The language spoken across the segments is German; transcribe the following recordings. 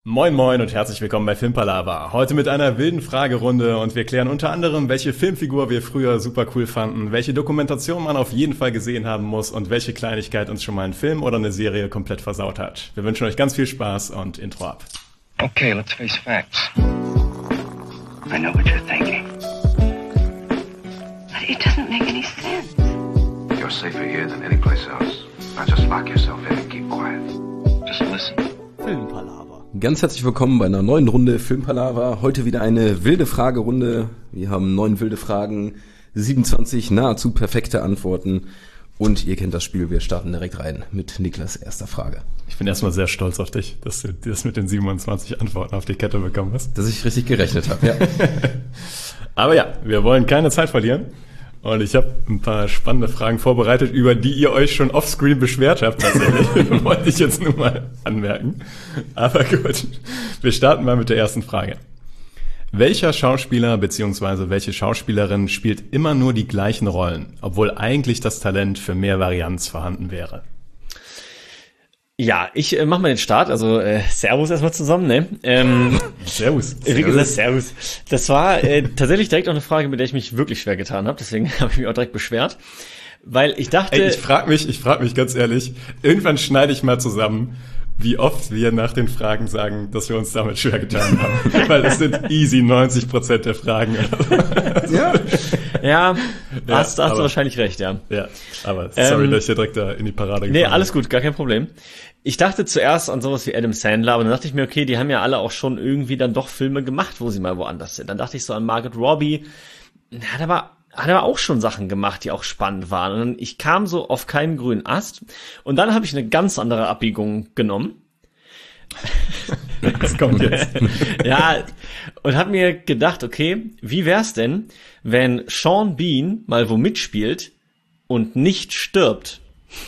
Moin moin und herzlich willkommen bei Filmpalava. Heute mit einer wilden Fragerunde und wir klären unter anderem, welche Filmfigur wir früher super cool fanden, welche Dokumentation man auf jeden Fall gesehen haben muss und welche Kleinigkeit uns schon mal ein Film oder eine Serie komplett versaut hat. Wir wünschen euch ganz viel Spaß und Intro ab. Okay, let's face facts. I know what you're thinking. But it doesn't make any sense. You're safer here than any place else. Now just lock yourself in and keep quiet. Just listen. Filmpalava. Ganz herzlich willkommen bei einer neuen Runde Filmpalava. Heute wieder eine wilde Fragerunde. Wir haben 9 wilde Fragen, 27 nahezu perfekte Antworten. Und ihr kennt das Spiel, wir starten direkt rein mit Niklas' erster Frage. Ich bin erstmal sehr stolz auf dich, dass du das mit den 27 Antworten auf die Kette bekommen hast. Dass ich richtig gerechnet habe, ja. Aber ja, wir wollen keine Zeit verlieren. Und ich habe ein paar spannende Fragen vorbereitet, über die ihr euch schon offscreen beschwert habt. Tatsächlich. Wollte ich jetzt nur mal anmerken. Aber gut, wir starten mal mit der ersten Frage. Welcher Schauspieler bzw. welche Schauspielerin spielt immer nur die gleichen Rollen, obwohl eigentlich das Talent für mehr Varianz vorhanden wäre? Ja, ich mach mal den Start, also Servus erstmal zusammen, ne? Servus. Wie gesagt, Servus. Das war tatsächlich direkt auch eine Frage, mit der ich mich wirklich schwer getan habe, deswegen habe ich mich auch direkt beschwert, weil ich dachte... Ey, ich frag mich ganz ehrlich, irgendwann schneide ich mal zusammen, wie oft wir nach den Fragen sagen, dass wir uns damit schwer getan haben. Weil es sind easy 90% der Fragen. Ja, hast du wahrscheinlich recht, ja. Ja, aber sorry, dass ich dir direkt da in die Parade gefahren Nee, alles gut, gar kein Problem. Ich dachte zuerst an sowas wie Adam Sandler, aber dann dachte ich mir, okay, die haben ja alle auch schon irgendwie dann doch Filme gemacht, wo sie mal woanders sind. Dann dachte ich so an Margot Robbie. Hat aber auch schon Sachen gemacht, die auch spannend waren. Und ich kam so auf keinen grünen Ast. Und dann habe ich eine ganz andere Abbiegung genommen. Das kommt jetzt. Ja, und habe mir gedacht, okay, wie wär's denn, wenn Sean Bean mal wo mitspielt und nicht stirbt?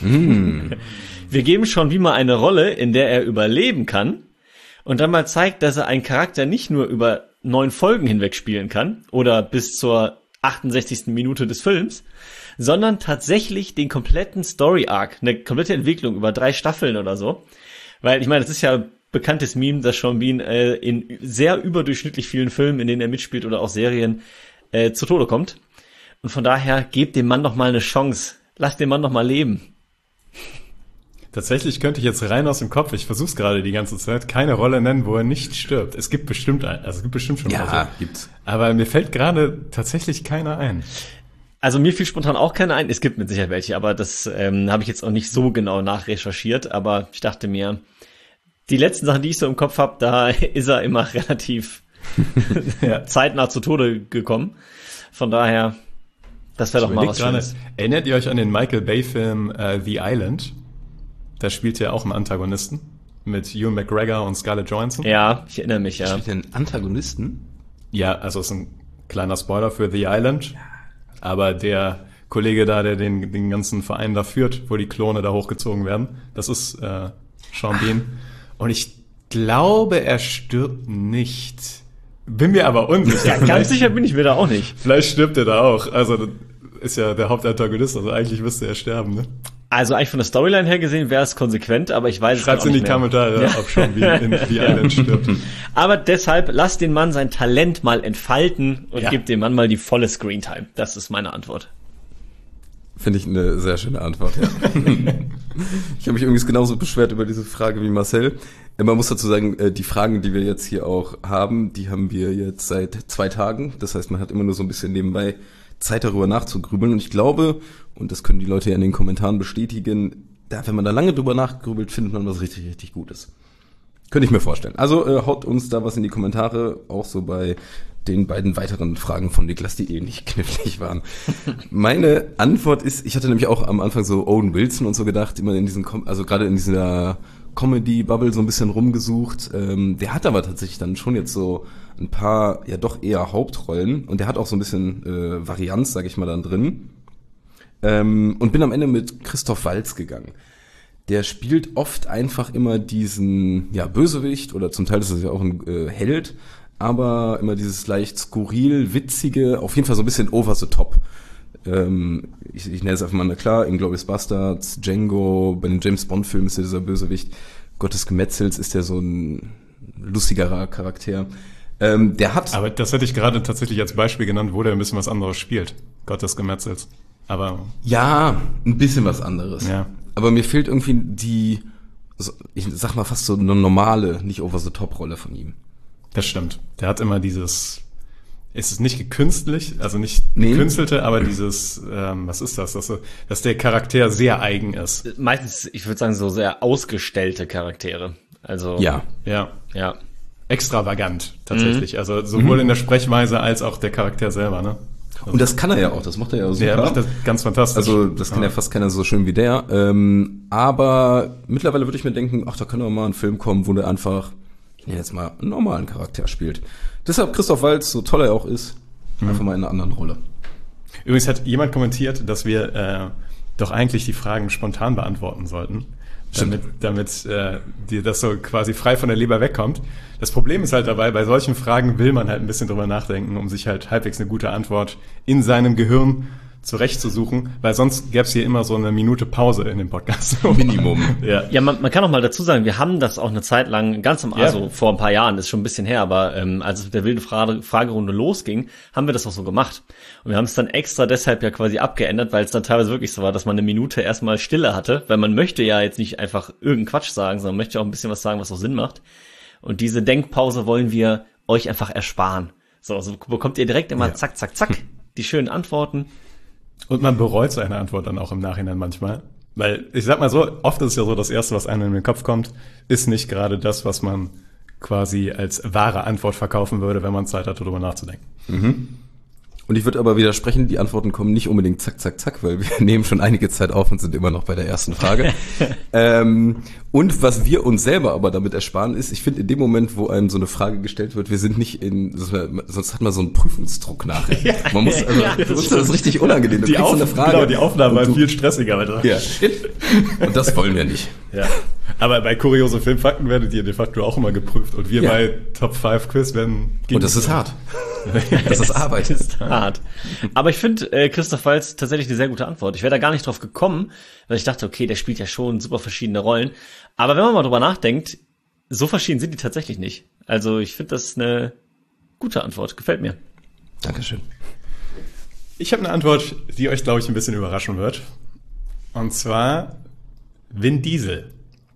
Wir geben Sean Bean mal eine Rolle, in der er überleben kann und dann mal zeigt, dass er einen Charakter nicht nur über 9 Folgen hinweg spielen kann oder bis zur 68. Minute des Films, sondern tatsächlich den kompletten Story-Arc, eine komplette Entwicklung über 3 Staffeln oder so. Weil, ich meine, das ist ja bekanntes Meme, dass Sean Bean in sehr überdurchschnittlich vielen Filmen, in denen er mitspielt oder auch Serien, zu Tode kommt. Und von daher, gebt dem Mann noch mal eine Chance. Lasst den Mann noch mal leben. Tatsächlich könnte ich jetzt rein aus dem Kopf, ich versuche es gerade die ganze Zeit, keine Rolle nennen, wo er nicht stirbt. Es gibt bestimmt schon Ja, Leute. gibt's. Aber mir fällt gerade tatsächlich keiner ein. Also mir fiel spontan auch keiner ein. Es gibt mit Sicherheit welche, aber das habe ich jetzt auch nicht so genau nachrecherchiert. Aber ich dachte mir, die letzten Sachen, die ich so im Kopf habe, da ist er immer relativ zeitnah zu Tode gekommen. Von daher, das wäre doch mal was Schönes. Erinnert ihr euch an den Michael Bay-Film The Island? Da spielt er auch einen Antagonisten mit Ewan McGregor und Scarlett Johansson. Ja, ich erinnere mich, ja. Spielt den Antagonisten? Ja, also ist ein kleiner Spoiler für The Island. Aber der Kollege da, der den ganzen Verein da führt, wo die Klone da hochgezogen werden, das ist Sean Bean. Und ich glaube, er stirbt nicht. Bin mir aber unsicher. Ja, ganz sicher bin ich mir da auch nicht. Vielleicht stirbt er da auch. Also das ist ja der Hauptantagonist, also eigentlich müsste er sterben, ne? Also eigentlich von der Storyline her gesehen wäre es konsequent, aber ich weiß es Schreibt's auch in nicht die mehr. Kommentare, ob Sean Bean in The Island stirbt. Aber deshalb, lasst den Mann sein Talent mal entfalten und Ja. gebt dem Mann mal die volle Screentime. Das ist meine Antwort. Finde ich eine sehr schöne Antwort, ja. Ich habe mich übrigens genauso beschwert über diese Frage wie Marcel. Man muss dazu sagen, die Fragen, die wir jetzt hier auch haben, die haben wir jetzt seit 2 Tagen. Das heißt, man hat immer nur so ein bisschen nebenbei Zeit darüber nachzugrübeln. Und ich glaube, und das können die Leute ja in den Kommentaren bestätigen, wenn man da lange drüber nachgrübelt, findet man was richtig, richtig Gutes. Könnte ich mir vorstellen. Also haut uns da was in die Kommentare, auch so bei den beiden weiteren Fragen von Niklas, die nicht knifflig waren. Meine Antwort ist, ich hatte nämlich auch am Anfang so Owen Wilson und so gedacht, immer in diesen, also gerade in dieser Comedy-Bubble so ein bisschen rumgesucht. Der hat aber tatsächlich dann schon jetzt so ein paar, ja doch eher Hauptrollen und der hat auch so ein bisschen Varianz, sag ich mal, dann drin. Und bin am Ende mit Christoph Waltz gegangen. Der spielt oft einfach immer diesen, ja, Bösewicht oder zum Teil ist es ja auch ein Held, aber immer dieses leicht skurril, witzige, auf jeden Fall so ein bisschen over the top. Ich nenne es einfach mal, na klar, Inglourious Basterds, Django, bei den James Bond Filmen ist ja dieser Bösewicht Gott des Gemetzels, ist der so ein lustigerer Charakter. Der hat... Aber das hätte ich gerade tatsächlich als Beispiel genannt, wo der ein bisschen was anderes spielt. Gott des Gemetzels. Aber... Ja, ein bisschen was anderes. Ja. Aber mir fehlt irgendwie ich sag mal fast so eine normale, nicht over-the-top-Rolle von ihm. Das stimmt. Der hat immer dieses... Es ist nicht gekünstlich, also nicht gekünstelte, aber dieses, was ist das? Dass der Charakter sehr eigen ist. Meistens, ich würde sagen, so sehr ausgestellte Charaktere. Also Ja. ja. Extravagant, tatsächlich. Also sowohl in der Sprechweise als auch der Charakter selber, ne? Und das kann er ja auch, das macht er ja super. Der macht das ganz fantastisch. Also das kann ja fast keiner so schön wie der. Aber mittlerweile würde ich mir denken, da kann doch mal ein Film kommen, wo der einfach jetzt mal einen normalen Charakter spielt. Deshalb Christoph Waltz, so toll er auch ist, einfach mal in einer anderen Rolle. Übrigens hat jemand kommentiert, dass wir doch eigentlich die Fragen spontan beantworten sollten, damit dir das so quasi frei von der Leber wegkommt. Das Problem ist halt dabei, bei solchen Fragen will man halt ein bisschen drüber nachdenken, um sich halt halbwegs eine gute Antwort in seinem Gehirn zurechtzusuchen, weil sonst gäbe es hier immer so eine Minute Pause in dem Podcast. Minimum. Ja, man kann auch mal dazu sagen, wir haben das auch eine Zeit lang, also vor ein paar Jahren, ist schon ein bisschen her, aber als es mit der wilden Fragerunde losging, haben wir das auch so gemacht. Und wir haben es dann extra deshalb ja quasi abgeändert, weil es dann teilweise wirklich so war, dass man eine Minute erstmal Stille hatte, weil man möchte ja jetzt nicht einfach irgendeinen Quatsch sagen, sondern möchte auch ein bisschen was sagen, was auch Sinn macht. Und diese Denkpause wollen wir euch einfach ersparen. So bekommt ihr direkt immer zack, zack, zack, die schönen Antworten. Und man bereut seine Antwort dann auch im Nachhinein manchmal. Weil, ich sag mal so, oft ist es ja so, das Erste, was einem in den Kopf kommt, ist nicht gerade das, was man quasi als wahre Antwort verkaufen würde, wenn man Zeit hat, darüber nachzudenken. Und ich würde aber widersprechen, die Antworten kommen nicht unbedingt zack, zack, zack, weil wir nehmen schon einige Zeit auf und sind immer noch bei der ersten Frage. Und was wir uns selber aber damit ersparen ist, ich finde in dem Moment, wo einem so eine Frage gestellt wird, wir sind nicht sonst hat man so einen Prüfungsdruck nachher. Man muss, das ist richtig unangenehm. Du kriegst so eine Frage. Die Aufnahme war viel stressiger. Ja. Und das wollen wir nicht. Ja. Aber bei kuriose Filmfakten werdet ihr de facto auch immer geprüft. Und wir bei Top 5 Quiz werden... Und das ist hart. Das ist Arbeit. Das ist hart. Aber ich finde Christoph Waltz tatsächlich eine sehr gute Antwort. Ich wäre da gar nicht drauf gekommen, weil ich dachte, okay, der spielt ja schon super verschiedene Rollen. Aber wenn man mal drüber nachdenkt, so verschieden sind die tatsächlich nicht. Also ich finde das eine gute Antwort. Gefällt mir. Dankeschön. Ich habe eine Antwort, die euch, glaube ich, ein bisschen überraschen wird. Und zwar Vin Diesel.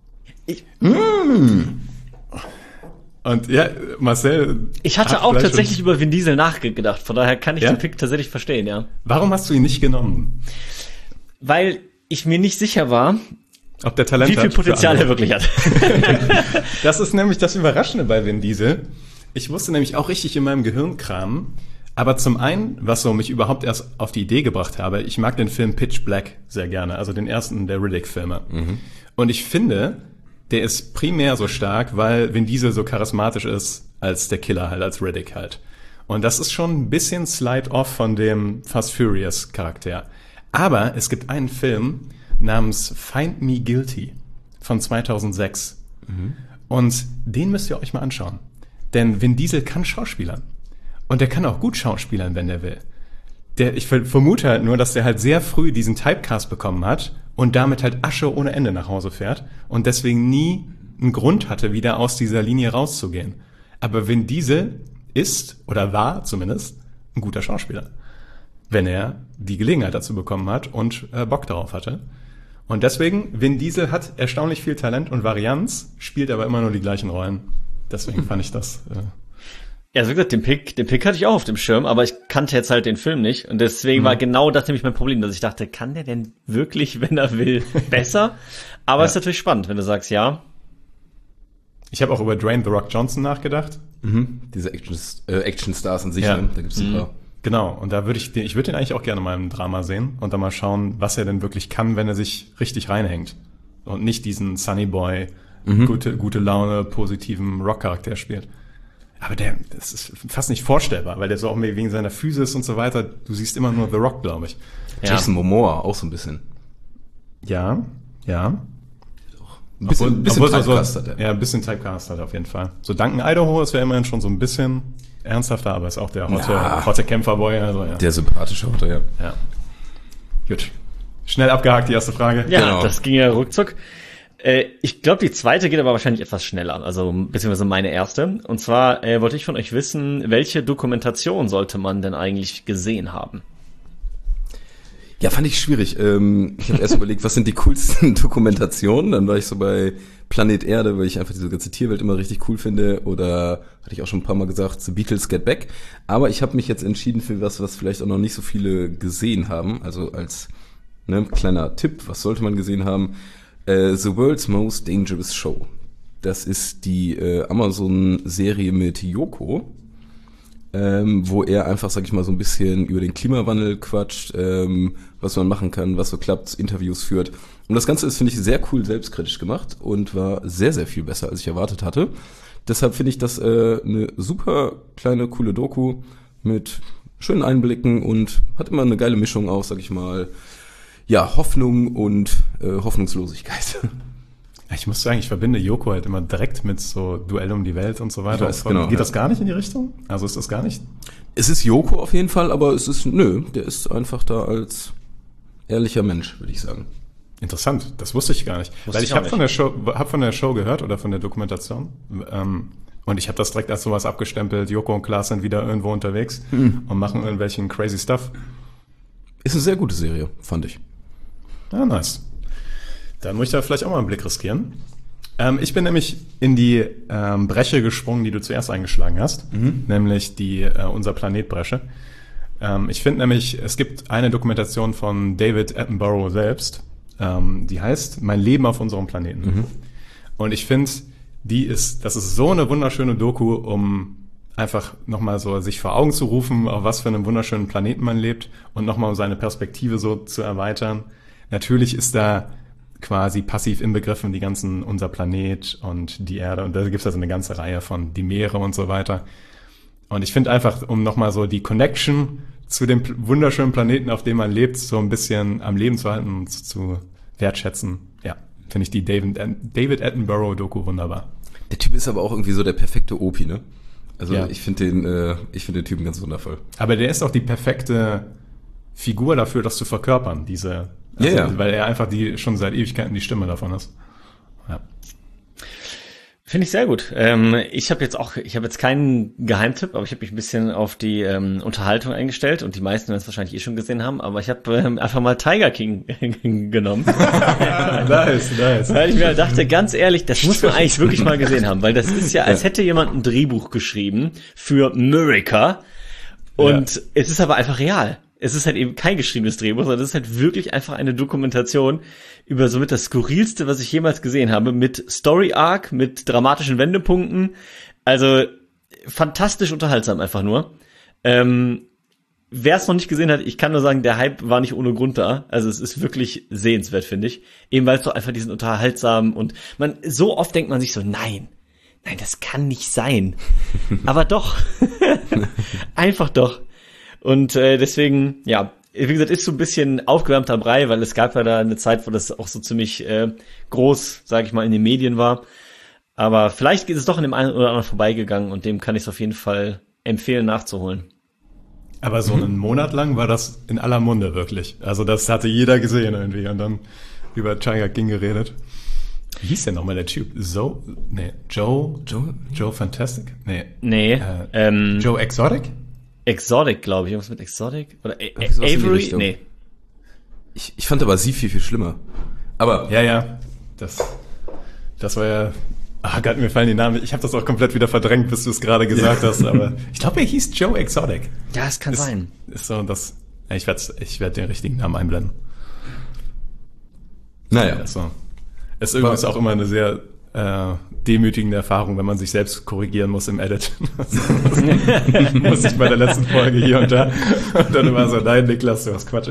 Und ja, Marcel... Ich hatte auch tatsächlich über Vin Diesel nachgedacht. Von daher kann ich den Pick tatsächlich verstehen, ja. Warum hast du ihn nicht genommen? Weil ich mir nicht sicher war, ob der Talent wie viel Potenzial er wirklich hat. Das ist nämlich das Überraschende bei Vin Diesel. Ich musste nämlich auch richtig in meinem Gehirn kramen. Aber zum einen, was so mich überhaupt erst auf die Idee gebracht habe, ich mag den Film Pitch Black sehr gerne, also den ersten der Riddick-Filme. Und ich finde, der ist primär so stark, weil Vin Diesel so charismatisch ist als der Killer halt, als Riddick halt. Und das ist schon ein bisschen Slide-Off von dem Fast Furious Charakter. Aber es gibt einen Film namens Find Me Guilty von 2006. Und den müsst ihr euch mal anschauen. Denn Vin Diesel kann schauspielern. Und der kann auch gut schauspielern, wenn der will. Ich vermute halt nur, dass der halt sehr früh diesen Typecast bekommen hat und damit halt Asche ohne Ende nach Hause fährt und deswegen nie einen Grund hatte, wieder aus dieser Linie rauszugehen. Aber Vin Diesel ist, oder war zumindest, ein guter Schauspieler. Wenn er die Gelegenheit dazu bekommen hat und Bock darauf hatte. Und deswegen, Vin Diesel hat erstaunlich viel Talent und Varianz, spielt aber immer nur die gleichen Rollen. Deswegen fand ich das... Ja, also wie gesagt, den Pick hatte ich auch auf dem Schirm, aber ich kannte jetzt halt den Film nicht. Und deswegen war genau das nämlich mein Problem, dass ich dachte, kann der denn wirklich, wenn er will, besser? Aber ist natürlich spannend, wenn du sagst, ja. Ich habe auch über Dwayne The Rock Johnson nachgedacht. Diese Action-Stars an sich, ne? Da gibt's ein paar. Genau, und da würde ich würde den eigentlich auch gerne mal im Drama sehen und dann mal schauen, was er denn wirklich kann, wenn er sich richtig reinhängt. Und nicht diesen Sunny Boy, gute Laune, positiven Rock-Charakter spielt. Aber das ist fast nicht vorstellbar, weil der so auch wegen seiner Physis und so weiter, du siehst immer nur The Rock, glaube ich. Ja. Jason Momoa, auch so ein bisschen. Ja. Ein bisschen Typecast hat er. Ja, ein bisschen Typecast hat er auf jeden Fall. So Duncan Idaho, das wäre immerhin schon so ein bisschen ernsthafter, aber ist auch der hotte Kämpferboy. Also, ja. Der sympathische Hotte, ja. Ja. Gut. Schnell abgehakt, die erste Frage. Ja, Genau. Das ging ja ruckzuck. Ich glaube, die zweite geht aber wahrscheinlich etwas schneller, also beziehungsweise meine erste. Und zwar wollte ich von euch wissen, welche Dokumentation sollte man denn eigentlich gesehen haben? Ja, fand ich schwierig. Ich habe erst überlegt, was sind die coolsten Dokumentationen? Dann war ich so bei Planet Erde, weil ich einfach diese ganze Tierwelt immer richtig cool finde. Oder, hatte ich auch schon ein paar Mal gesagt, The Beatles Get Back. Aber ich habe mich jetzt entschieden für was vielleicht auch noch nicht so viele gesehen haben. Also als kleiner Tipp, was sollte man gesehen haben? The World's Most Dangerous Show. Das ist die Amazon-Serie mit Yoko, wo er einfach, sag ich mal, so ein bisschen über den Klimawandel quatscht, was man machen kann, was so klappt, Interviews führt. Und das Ganze ist, finde ich, sehr cool selbstkritisch gemacht und war sehr, sehr viel besser, als ich erwartet hatte. Deshalb finde ich das eine super kleine, coole Doku mit schönen Einblicken und hat immer eine geile Mischung aus, sag ich mal, ja, Hoffnung und Hoffnungslosigkeit. Ich muss sagen, ich verbinde Yoko halt immer direkt mit so Duell um die Welt und so weiter. Genau, Geht das gar nicht in die Richtung? Also ist das gar nicht? Es ist Yoko auf jeden Fall, aber der ist einfach da als ehrlicher Mensch, würde ich sagen. Interessant, das wusste ich gar nicht. Weil ich habe von der Show gehört oder von der Dokumentation und ich habe das direkt als sowas abgestempelt. Yoko und Klaas sind wieder irgendwo unterwegs und machen irgendwelchen crazy Stuff. Ist eine sehr gute Serie, fand ich. Ah, nice. Dann muss ich da vielleicht auch mal einen Blick riskieren. Ich bin nämlich in die Bresche gesprungen, die du zuerst eingeschlagen hast, nämlich die Unser Planet-Bresche. Ich finde nämlich, es gibt eine Dokumentation von David Attenborough selbst, die heißt Mein Leben auf unserem Planeten. Und ich finde, das ist so eine wunderschöne Doku, um einfach nochmal so sich vor Augen zu rufen, auf was für einem wunderschönen Planeten man lebt und nochmal um seine Perspektive so zu erweitern. Natürlich ist da quasi passiv inbegriffen die ganzen unser Planet und die Erde und da gibt es also eine ganze Reihe von die Meere und so weiter. Und ich finde einfach, um nochmal so die Connection zu dem wunderschönen Planeten, auf dem man lebt, so ein bisschen am Leben zu halten und zu wertschätzen, ja, finde ich die David Attenborough-Doku wunderbar. Der Typ ist aber auch irgendwie so der perfekte Opi, ne? Also ja. Ich finde den Typen ganz wundervoll. Aber der ist auch die perfekte Figur dafür, das zu verkörpern, weil er einfach schon seit Ewigkeiten die Stimme davon ist. Ja. Finde ich sehr gut. Ich habe jetzt keinen Geheimtipp, aber ich habe mich ein bisschen auf die Unterhaltung eingestellt und die meisten werden es wahrscheinlich schon gesehen haben, aber ich habe einfach mal Tiger King genommen. Nice. Weil ich mir halt dachte, ganz ehrlich, das muss man eigentlich wirklich mal gesehen haben, weil das ist ja, als hätte jemand ein Drehbuch geschrieben für America und es ist aber einfach real. Es ist halt eben kein geschriebenes Drehbuch, sondern es ist halt wirklich einfach eine Dokumentation über somit das Skurrilste, was ich jemals gesehen habe, mit Story Arc, mit dramatischen Wendepunkten. Also fantastisch unterhaltsam einfach nur. Wer es noch nicht gesehen hat, ich kann nur sagen, der Hype war nicht ohne Grund da. Also es ist wirklich sehenswert, finde ich. Eben weil es so einfach diesen unterhaltsamen und so oft denkt man sich so, nein, das kann nicht sein. Aber doch. Einfach doch. Und deswegen, ja, wie gesagt, ist so ein bisschen aufgewärmter Brei, weil es gab ja da eine Zeit, wo das auch so ziemlich groß, sage ich mal, in den Medien war. Aber vielleicht ist es doch an dem einen oder anderen vorbeigegangen und dem kann ich es auf jeden Fall empfehlen, nachzuholen. Aber so einen Monat lang war das in aller Munde wirklich. Also das hatte jeder gesehen irgendwie und dann über Tiger King geredet. Wie hieß der nochmal, der Typ? Joe Fantastic? Joe Exotic? Exotic, glaube ich. Irgendwas mit Exotic? Oder Avery? Nee. Ich fand aber sie viel, viel schlimmer. Aber. Ja. Das war ja. Ach Gott, mir fallen die Namen. Ich habe das auch komplett wieder verdrängt, bis du es gerade gesagt hast. Aber ich glaube, er hieß Joe Exotic. Ja, es kann sein. Ist so das. Ich werde den richtigen Namen einblenden. Naja. So. Es ist übrigens auch immer eine sehr demütigende Erfahrung, wenn man sich selbst korrigieren muss im Edit. Muss ich bei der letzten Folge hier und da. Und dann immer so, nein, Niklas, du hast Quatsch.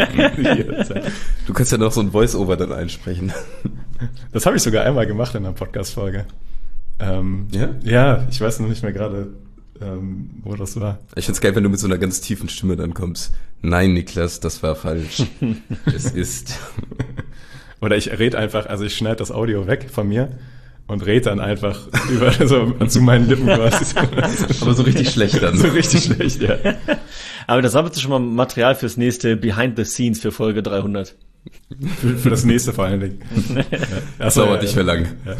Du kannst ja noch so ein Voice-Over dann einsprechen. Das habe ich sogar einmal gemacht in einer Podcast-Folge. Ja? Ja, ich weiß noch nicht mehr gerade, wo das war. Ich find's geil, wenn du mit so einer ganz tiefen Stimme dann kommst. Nein, Niklas, das war falsch. Es ist... Oder ich rede einfach, also ich schneide das Audio weg von mir und rede dann einfach über so zu meinen Lippen quasi. Aber so richtig schlecht dann. So richtig schlecht, ja. Aber das war bitte schon mal Material fürs nächste Behind the Scenes für Folge 300. Für das nächste vor allen Dingen. Das dauert nicht mehr lang. Ja.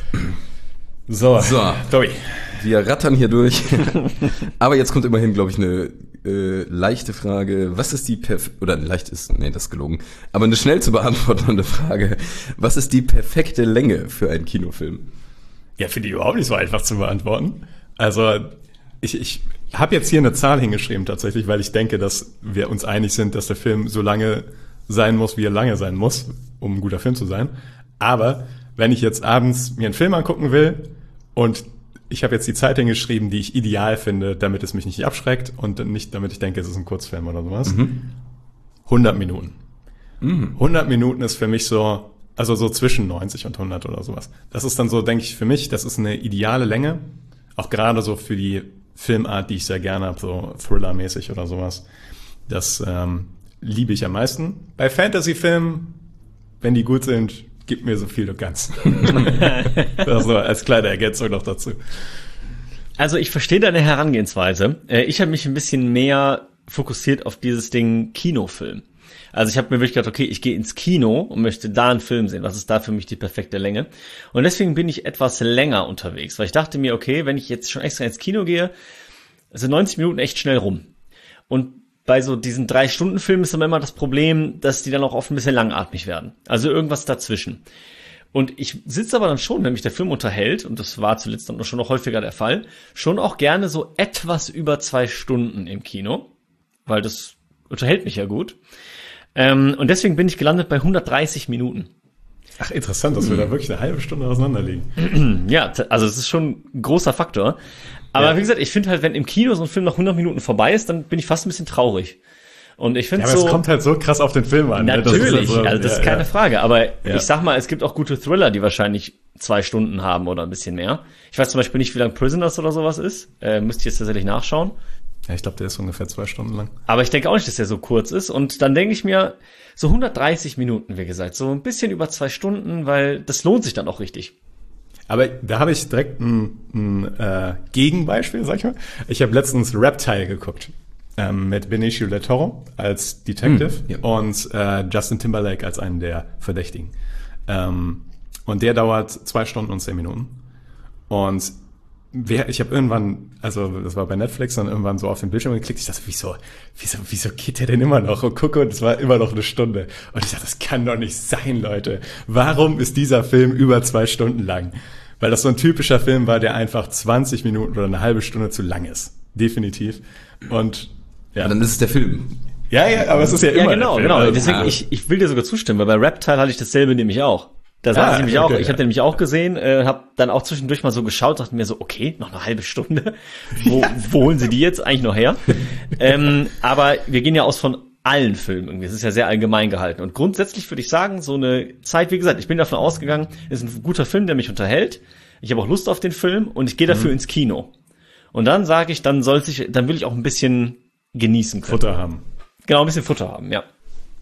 So, Tobi. Wir rattern hier durch. Aber jetzt kommt immerhin, glaube ich, eine leichte Frage. Was ist die das ist gelogen. Aber eine schnell zu beantwortende Frage. Was ist die perfekte Länge für einen Kinofilm? Ja, finde ich überhaupt nicht so einfach zu beantworten. Also, ich habe jetzt hier eine Zahl hingeschrieben tatsächlich, weil ich denke, dass wir uns einig sind, dass der Film so lange sein muss, wie er lange sein muss, um ein guter Film zu sein. Aber wenn ich jetzt abends mir einen Film angucken will und ich habe jetzt die Zeit hingeschrieben, die ich ideal finde, damit es mich nicht abschreckt und nicht, damit ich denke, es ist ein Kurzfilm oder sowas. 100 Minuten. 100 Minuten ist für mich so, also so zwischen 90 und 100 oder sowas. Das ist dann so, denke ich, für mich, das ist eine ideale Länge. Auch gerade so für die Filmart, die ich sehr gerne habe, so Thriller-mäßig oder sowas. Das liebe ich am meisten. Bei Fantasy-Filmen, wenn die gut sind, gib mir so viel du kannst. Also als kleine Ergänzung noch dazu. Also ich verstehe deine Herangehensweise. Ich habe mich ein bisschen mehr fokussiert auf dieses Ding Kinofilm. Also ich habe mir wirklich gedacht, okay, ich gehe ins Kino und möchte da einen Film sehen. Was ist da für mich die perfekte Länge? Und deswegen bin ich etwas länger unterwegs, weil ich dachte mir, okay, wenn ich jetzt schon extra ins Kino gehe, sind 90 Minuten echt schnell rum. Und bei so diesen 3-Stunden-Filmen ist immer das Problem, dass die dann auch oft ein bisschen langatmig werden. Also irgendwas dazwischen. Und ich sitze aber dann schon, wenn mich der Film unterhält, und das war zuletzt dann schon noch häufiger der Fall, schon auch gerne so etwas über 2 Stunden im Kino, weil das unterhält mich ja gut. Und deswegen bin ich gelandet bei 130 Minuten. Ach, interessant, dass wir da wirklich eine halbe Stunde auseinander liegen. Ja, also es ist schon ein großer Faktor. Aber wie gesagt, ich finde halt, wenn im Kino so ein Film nach 100 Minuten vorbei ist, dann bin ich fast ein bisschen traurig. Und ich finde aber es kommt halt so krass auf den Film an. Natürlich, das ist keine Frage. Aber ich sag mal, es gibt auch gute Thriller, die wahrscheinlich 2 Stunden haben oder ein bisschen mehr. Ich weiß zum Beispiel nicht, wie lang Prisoners oder sowas ist. Müsste ich jetzt tatsächlich nachschauen. Ja, ich glaube, der ist ungefähr 2 Stunden lang. Aber ich denke auch nicht, dass der so kurz ist. Und dann denke ich mir, so 130 Minuten, wie gesagt, so ein bisschen über 2 Stunden, weil das lohnt sich dann auch richtig. Aber da habe ich direkt ein Gegenbeispiel, sag ich mal. Ich habe letztens Reptile geguckt mit Benicio del Toro als Detective und Justin Timberlake als einen der Verdächtigen. Und der dauert 2 Stunden und 10 Minuten. Und ich habe irgendwann, also das war bei Netflix, dann irgendwann so auf den Bildschirm geklickt. Ich dachte, wieso geht der denn immer noch? Und gucke, und es war immer noch 1 Stunde. Und ich dachte, das kann doch nicht sein, Leute. Warum ist dieser Film über 2 Stunden lang? Weil das so ein typischer Film war, der einfach 20 Minuten oder eine halbe Stunde zu lang ist. Definitiv. Und ja. Dann ist es der Film. Ja, aber es ist ja immer genau, der Film. genau. Also, deswegen, ich will dir sogar zustimmen, weil bei Reptile hatte ich dasselbe nämlich auch. Da saß ich nämlich auch, ich habe den nämlich auch gesehen, habe dann auch zwischendurch mal so geschaut, dachte mir so, okay, noch eine halbe Stunde. Wo holen sie die jetzt eigentlich noch her? Aber wir gehen ja aus von allen Filmen irgendwie. Es ist ja sehr allgemein gehalten. Und grundsätzlich würde ich sagen, so eine Zeit, wie gesagt, ich bin davon ausgegangen, ist ein guter Film, der mich unterhält. Ich habe auch Lust auf den Film und ich gehe dafür ins Kino. Und dann sage ich, dann will ich auch ein bisschen genießen können. Futter haben. Genau, ein bisschen Futter haben, ja.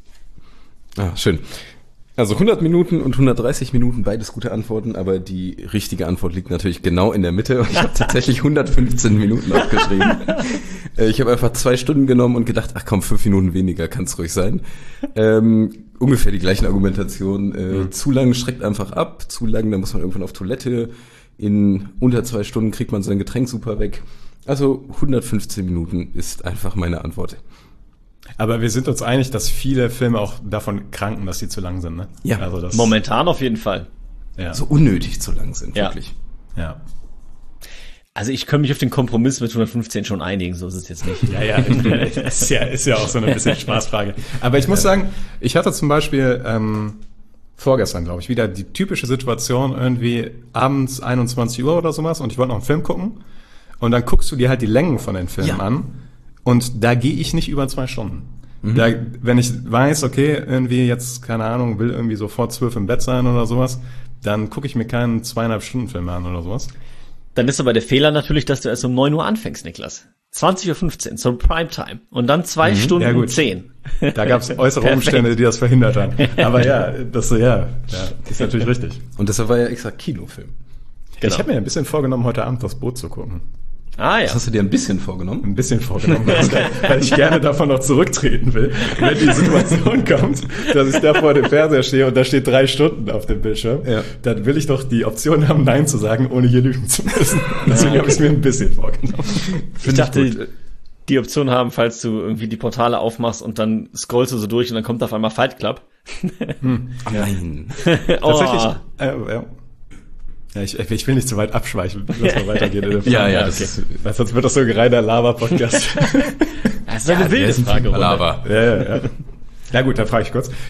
Ah, schön. Also 100 Minuten und 130 Minuten, beides gute Antworten, aber die richtige Antwort liegt natürlich genau in der Mitte. Und ich habe tatsächlich 115 Minuten aufgeschrieben. Ich habe einfach 2 Stunden genommen und gedacht, ach komm, 5 Minuten weniger kann's ruhig sein. Ungefähr die gleichen Argumentationen. Zu lang schreckt einfach ab, zu lang, da muss man irgendwann auf Toilette. In unter 2 Stunden kriegt man sein Getränk super weg. Also 115 Minuten ist einfach meine Antwort. Aber wir sind uns einig, dass viele Filme auch davon kranken, dass sie zu lang sind, ne? Ja, also das, momentan auf jeden Fall. Ja. So unnötig zu lang sind, Ja. wirklich. Ja. Also ich kann mich auf den Kompromiss mit 115 schon einigen, so ist es jetzt nicht. Ja, ist ja auch so eine bisschen Spaßfrage. Aber ich muss sagen, ich hatte zum Beispiel vorgestern, glaube ich, wieder die typische Situation, irgendwie abends 21 Uhr oder sowas und ich wollte noch einen Film gucken und dann guckst du dir halt die Längen von den Filmen an und da gehe ich nicht über 2 Stunden. Da, wenn ich weiß, okay, irgendwie jetzt, keine Ahnung, will irgendwie so vor 12 im Bett sein oder sowas, dann gucke ich mir keinen 2,5 Stunden Film an oder sowas. Dann ist aber der Fehler natürlich, dass du erst um 9 Uhr anfängst, Niklas. 20:15 Uhr, so Primetime. Und dann 2 Stunden Ja, gut. und 10. Da gab es äußere Umstände, die das verhindert haben. Aber ja, das ist natürlich richtig. Und deshalb war ja extra Kinofilm. Genau. Ich habe mir ein bisschen vorgenommen, heute Abend das Boot zu gucken. Ah ja. Das hast du dir ein bisschen vorgenommen? Ein bisschen vorgenommen, weil ich gerne davon noch zurücktreten will. Wenn die Situation kommt, dass ich da vor dem Fernseher stehe und da steht 3 Stunden auf dem Bildschirm, dann will ich doch die Option haben, Nein zu sagen, ohne hier lügen zu müssen. Deswegen habe ich es mir ein bisschen vorgenommen. Ich dachte, die Option haben, falls du irgendwie die Portale aufmachst und dann scrollst du so durch und dann kommt auf einmal Fight Club. Nein. Tatsächlich, ja, ich will nicht zu weit abschweifen. Lass mal weitergehen in der Frage. Ja, Okay. Weil sonst wird das so ein reiner Lava-Podcast. Das ist eine wilde Frage. Lava. Ja. Na gut, dann frage ich kurz.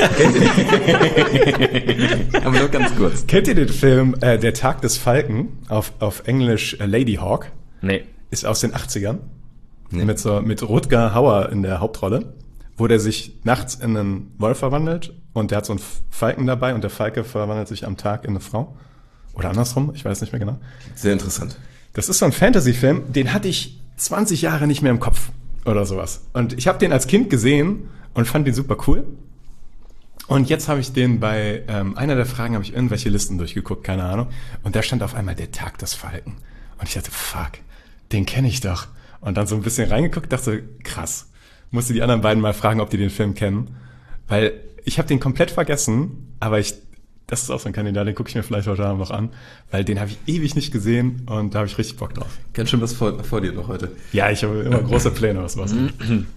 Aber nur ganz kurz. Kennt ihr den Film Der Tag des Falken? Auf Englisch Lady Hawk? Nee. Ist aus den 80ern. Nee. Mit Rutger Hauer in der Hauptrolle, wo der sich nachts in einen Wolf verwandelt und der hat so einen Falken dabei und der Falke verwandelt sich am Tag in eine Frau. Oder andersrum, ich weiß nicht mehr genau. Sehr interessant. Das ist so ein Fantasy-Film, den hatte ich 20 Jahre nicht mehr im Kopf oder sowas. Und ich habe den als Kind gesehen und fand den super cool. Und jetzt habe ich den bei einer der Fragen habe ich irgendwelche Listen durchgeguckt, keine Ahnung. Und da stand auf einmal der Tag des Falken. Und ich dachte, fuck, den kenne ich doch. Und dann so ein bisschen reingeguckt, dachte, krass. Musste die anderen beiden mal fragen, ob die den Film kennen. Weil ich habe den komplett vergessen, aber das ist auch so ein Kandidat, den gucke ich mir vielleicht heute Abend noch an, weil den habe ich ewig nicht gesehen und da habe ich richtig Bock drauf. Ganz schön was vor dir noch heute. Ja, ich habe immer große Pläne, was geht.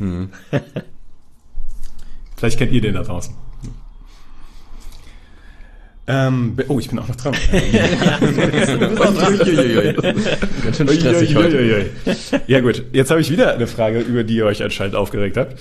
Vielleicht kennt ihr den da draußen. Ich bin auch noch dran. Ganz schön stressig heute. Ja gut, jetzt habe ich wieder eine Frage, über die ihr euch anscheinend aufgeregt habt.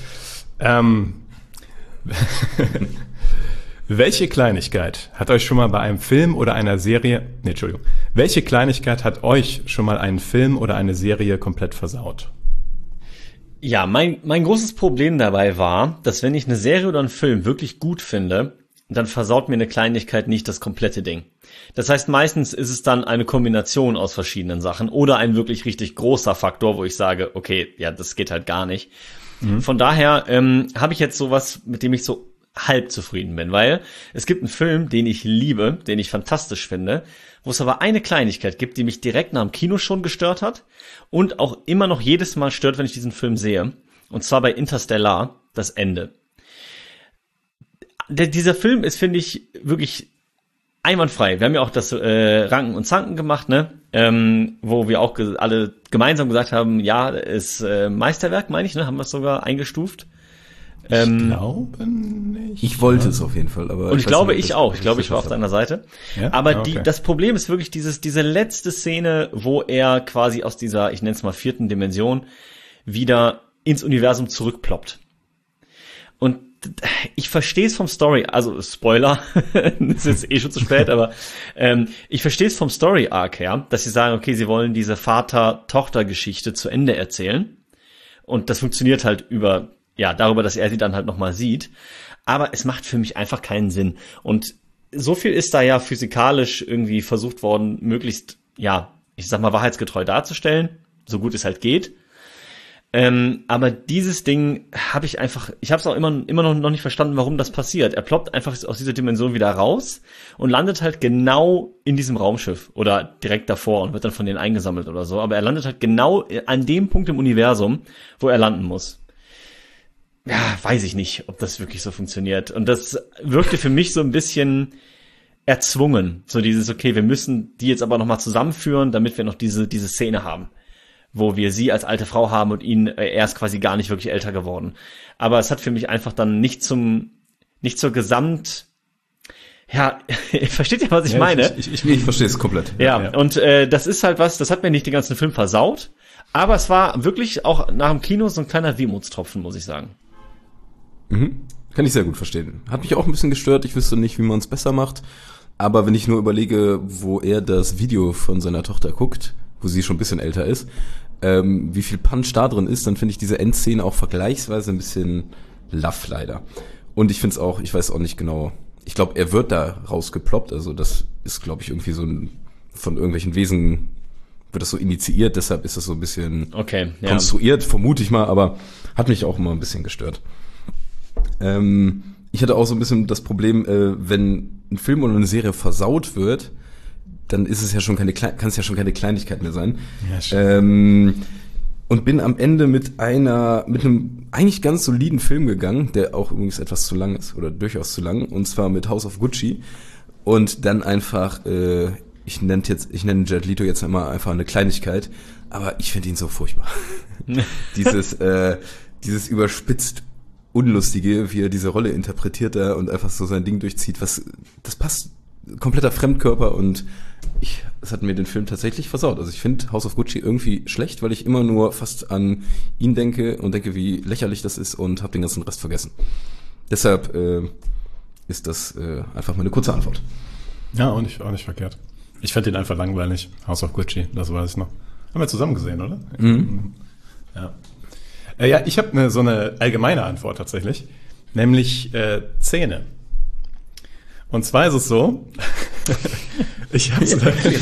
Welche Kleinigkeit hat euch schon mal bei einem Film oder einer Serie, welche Kleinigkeit hat euch schon mal einen Film oder eine Serie komplett versaut? Ja, mein großes Problem dabei war, dass wenn ich eine Serie oder einen Film wirklich gut finde, dann versaut mir eine Kleinigkeit nicht das komplette Ding. Das heißt, meistens ist es dann eine Kombination aus verschiedenen Sachen oder ein wirklich richtig großer Faktor, wo ich sage, okay, ja, das geht halt gar nicht. Von daher habe ich jetzt sowas, mit dem ich so halb zufrieden bin, weil es gibt einen Film, den ich liebe, den ich fantastisch finde, wo es aber eine Kleinigkeit gibt, die mich direkt nach dem Kino schon gestört hat und auch immer noch jedes Mal stört, wenn ich diesen Film sehe. Und zwar bei Interstellar, das Ende. Dieser Film ist, finde ich, wirklich einwandfrei. Wir haben ja auch das Ranken und Zanken gemacht, ne? Wo wir auch alle gemeinsam gesagt haben, ja, ist Meisterwerk, meine ich, ne? Haben wir es sogar eingestuft. Ich glaube nicht. Ich wollte es auf jeden Fall, aber. Und ich glaube, ich auch. Ich glaube, ich war auf deiner Seite. Ja? Aber Okay. das Problem ist wirklich diese letzte Szene, wo er quasi aus dieser, ich nenne es mal 4. Dimension, wieder ins Universum zurückploppt. Und ich verstehe es vom Story, also Spoiler, ist jetzt schon zu spät, aber ich verstehe es vom Story-Arc her, dass sie sagen, okay, sie wollen diese Vater-Tochter-Geschichte zu Ende erzählen. Und das funktioniert halt darüber, dass er sie dann halt nochmal sieht. Aber es macht für mich einfach keinen Sinn. Und so viel ist da ja physikalisch irgendwie versucht worden, möglichst, ich sag mal, wahrheitsgetreu darzustellen, so gut es halt geht. Aber dieses Ding habe ich habe es auch immer noch nicht verstanden, warum das passiert. Er ploppt einfach aus dieser Dimension wieder raus und landet halt genau in diesem Raumschiff oder direkt davor und wird dann von denen eingesammelt oder so. Aber er landet halt genau an dem Punkt im Universum, wo er landen muss. Ja, weiß ich nicht, ob das wirklich so funktioniert. Und das wirkte für mich so ein bisschen erzwungen. So dieses, okay, wir müssen die jetzt aber nochmal zusammenführen, damit wir noch diese Szene haben, wo wir sie als alte Frau haben und er ist quasi gar nicht wirklich älter geworden. Aber es hat für mich einfach dann nicht zur Gesamt... Ja, versteht ihr, was ich meine? Ich verstehe es komplett. Ja, und das ist halt das hat mir nicht den ganzen Film versaut, aber es war wirklich auch nach dem Kino so ein kleiner Wehmutstropfen, muss ich sagen. Kann ich sehr gut verstehen. Hat mich auch ein bisschen gestört, ich wüsste nicht, wie man es besser macht, aber wenn ich nur überlege, wo er das Video von seiner Tochter guckt, wo sie schon ein bisschen älter ist, wie viel Punch da drin ist, dann finde ich diese Endszene auch vergleichsweise ein bisschen laff leider. Und ich finde es auch, ich weiß auch nicht genau, ich glaube, er wird da rausgeploppt, also das ist, glaube ich, irgendwie so von irgendwelchen Wesen wird das so initiiert, deshalb ist das so ein bisschen konstruiert, vermute ich mal, aber hat mich auch immer ein bisschen gestört. Ich hatte auch so ein bisschen das Problem, wenn ein Film oder eine Serie versaut wird, dann ist es ja schon kann es ja schon keine Kleinigkeit mehr sein. Ja, stimmt. Und bin am Ende mit einem eigentlich ganz soliden Film gegangen, der auch übrigens etwas zu lang ist oder durchaus zu lang, und zwar mit House of Gucci. Und dann einfach, ich nenne Jared Leto jetzt immer einfach eine Kleinigkeit, aber ich finde ihn so furchtbar. Dieses überspitzt Unlustige, wie er diese Rolle interpretiert da und einfach so sein Ding durchzieht, das passt, kompletter Fremdkörper, und es hat mir den Film tatsächlich versaut. Also ich finde House of Gucci irgendwie schlecht, weil ich immer nur fast an ihn denke und denke, wie lächerlich das ist, und habe den ganzen Rest vergessen. Deshalb ist das einfach meine kurze Antwort. Ja, auch nicht verkehrt. Ich fand den einfach langweilig. House of Gucci, das weiß ich noch. Haben wir zusammen gesehen, oder? Mhm. Ja. Ja, ich habe so eine allgemeine Antwort tatsächlich, nämlich Zähne. Und zwar ist es so, ich habe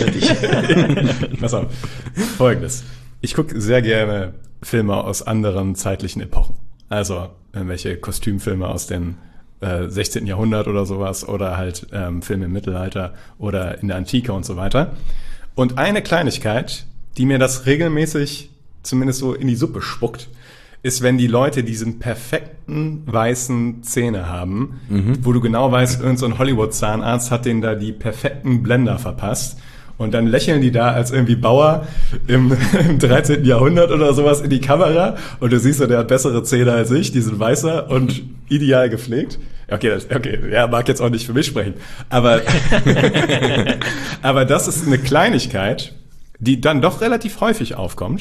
Pass auf, Folgendes. Ich gucke sehr gerne Filme aus anderen zeitlichen Epochen. Also irgendwelche Kostümfilme aus dem 16. Jahrhundert oder sowas, oder halt Filme im Mittelalter oder in der Antike und so weiter. Und eine Kleinigkeit, die mir das regelmäßig zumindest so in die Suppe spuckt, ist, wenn die Leute diesen perfekten weißen Zähne haben, wo du genau weißt, irgend so ein Hollywood-Zahnarzt hat denen da die perfekten Blender verpasst. Und dann lächeln die da als irgendwie Bauer im 13. Jahrhundert oder sowas in die Kamera. Und du siehst so, der hat bessere Zähne als ich, die sind weißer und ideal gepflegt. Okay, ja, mag jetzt auch nicht für mich sprechen. Aber, aber das ist eine Kleinigkeit, die dann doch relativ häufig aufkommt,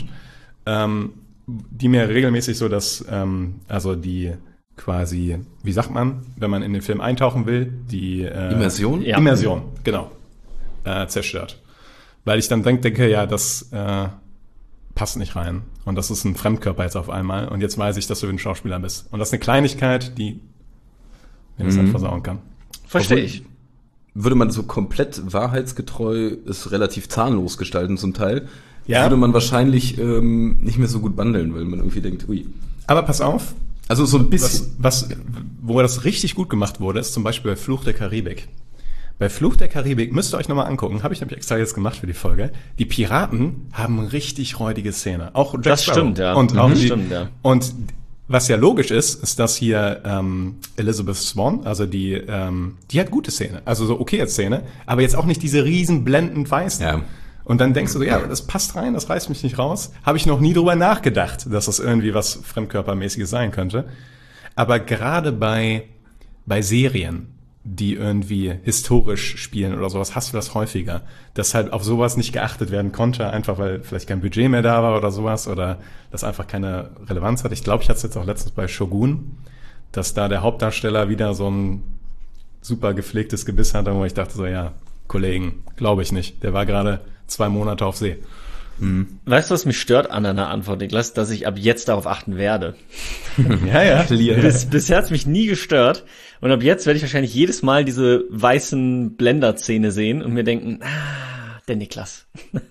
die mir regelmäßig so also die quasi, wie sagt man, wenn man in den Film eintauchen will, die Immersion? Ja. Immersion, genau, zerstört. Weil ich dann denke, ja, das passt nicht rein. Und das ist ein Fremdkörper jetzt auf einmal. Und jetzt weiß ich, dass du ein Schauspieler bist. Und das ist eine Kleinigkeit, die mir das nicht versauen kann. Verstehe ich. Würde man so komplett wahrheitsgetreu es relativ zahnlos gestalten zum Teil, Ja. würde man wahrscheinlich nicht mehr so gut bandeln, weil man irgendwie denkt, ui. Aber pass auf, Also so ein bisschen. wo das richtig gut gemacht wurde, ist zum Beispiel bei Fluch der Karibik. Bei Fluch der Karibik müsst ihr euch nochmal angucken, habe ich nämlich extra jetzt gemacht für die Folge. Die Piraten haben richtig räudige Szene. Auch Jack Das Sparrow. stimmt, ja. Und Mhm. auch Das stimmt, ja. Und was ja logisch ist, dass hier Elizabeth Swann, also die hat gute Szene, also so okaye Szene, aber jetzt auch nicht diese riesen blendend weißen. Ja. Und dann denkst du so, ja, das passt rein, das reißt mich nicht raus. Habe ich noch nie drüber nachgedacht, dass das irgendwie was Fremdkörpermäßiges sein könnte. Aber gerade bei Serien, die irgendwie historisch spielen oder sowas, hast du das häufiger, dass halt auf sowas nicht geachtet werden konnte, einfach weil vielleicht kein Budget mehr da war oder sowas, oder das einfach keine Relevanz hat. Ich glaube, ich hatte es jetzt auch letztens bei Shogun, dass da der Hauptdarsteller wieder so ein super gepflegtes Gebiss hatte, wo ich dachte so, ja, Kollegen, glaube ich nicht. Der war gerade 2 Monate auf See. Weißt du, was mich stört an deiner Antwort, Niklas? Dass ich ab jetzt darauf achten werde. Ja. Bisher hat's mich nie gestört. Und ab jetzt werde ich wahrscheinlich jedes Mal diese weißen Blender-Szene sehen und mir denken, der Niklas.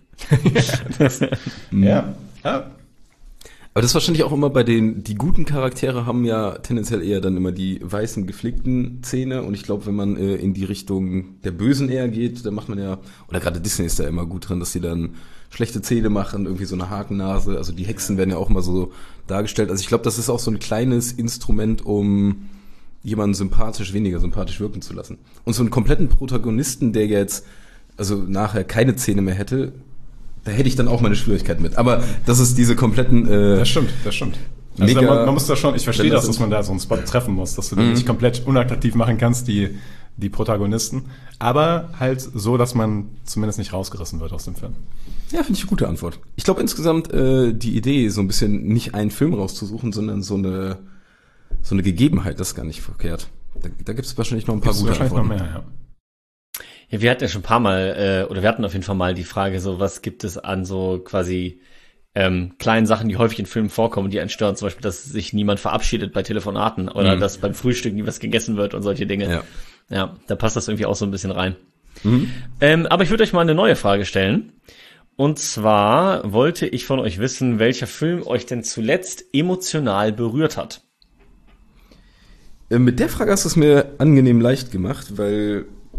Ja. Aber das ist wahrscheinlich auch immer die guten Charaktere haben ja tendenziell eher dann immer die weißen, gepflegten Zähne. Und ich glaube, wenn man in die Richtung der Bösen eher geht, dann macht man ja, oder gerade Disney ist da immer gut drin, dass die dann schlechte Zähne machen, irgendwie so eine Hakennase. Also die Hexen werden ja auch immer so dargestellt. Also ich glaube, das ist auch so ein kleines Instrument, um jemanden weniger sympathisch wirken zu lassen. Und so einen kompletten Protagonisten, der jetzt also nachher keine Zähne mehr hätte, da hätte ich dann auch meine Schwierigkeiten mit. Aber das ist diese kompletten Das stimmt. Also mega, man muss da schon, ich verstehe das, dass man da so einen Spot treffen muss, dass du den nicht komplett unattraktiv machen kannst, die Protagonisten, aber halt so, dass man zumindest nicht rausgerissen wird aus dem Film. Ja, finde ich eine gute Antwort. Ich glaube insgesamt die Idee, so ein bisschen nicht einen Film rauszusuchen, sondern so eine Gegebenheit, das ist gar nicht verkehrt. Da gibt es wahrscheinlich noch ein paar Gibt's gute wahrscheinlich Antworten. noch mehr, ja. Ja, wir hatten ja schon ein paar Mal, oder wir hatten auf jeden Fall mal die Frage, so was gibt es an so quasi kleinen Sachen, die häufig in Filmen vorkommen, die einen stören, zum Beispiel, dass sich niemand verabschiedet bei Telefonaten oder dass beim Frühstück nie was gegessen wird und solche Dinge. Ja, da passt das irgendwie auch so ein bisschen rein. Aber ich würde euch mal eine neue Frage stellen. Und zwar wollte ich von euch wissen, welcher Film euch denn zuletzt emotional berührt hat. Mit der Frage hast du es mir angenehm leicht gemacht, weil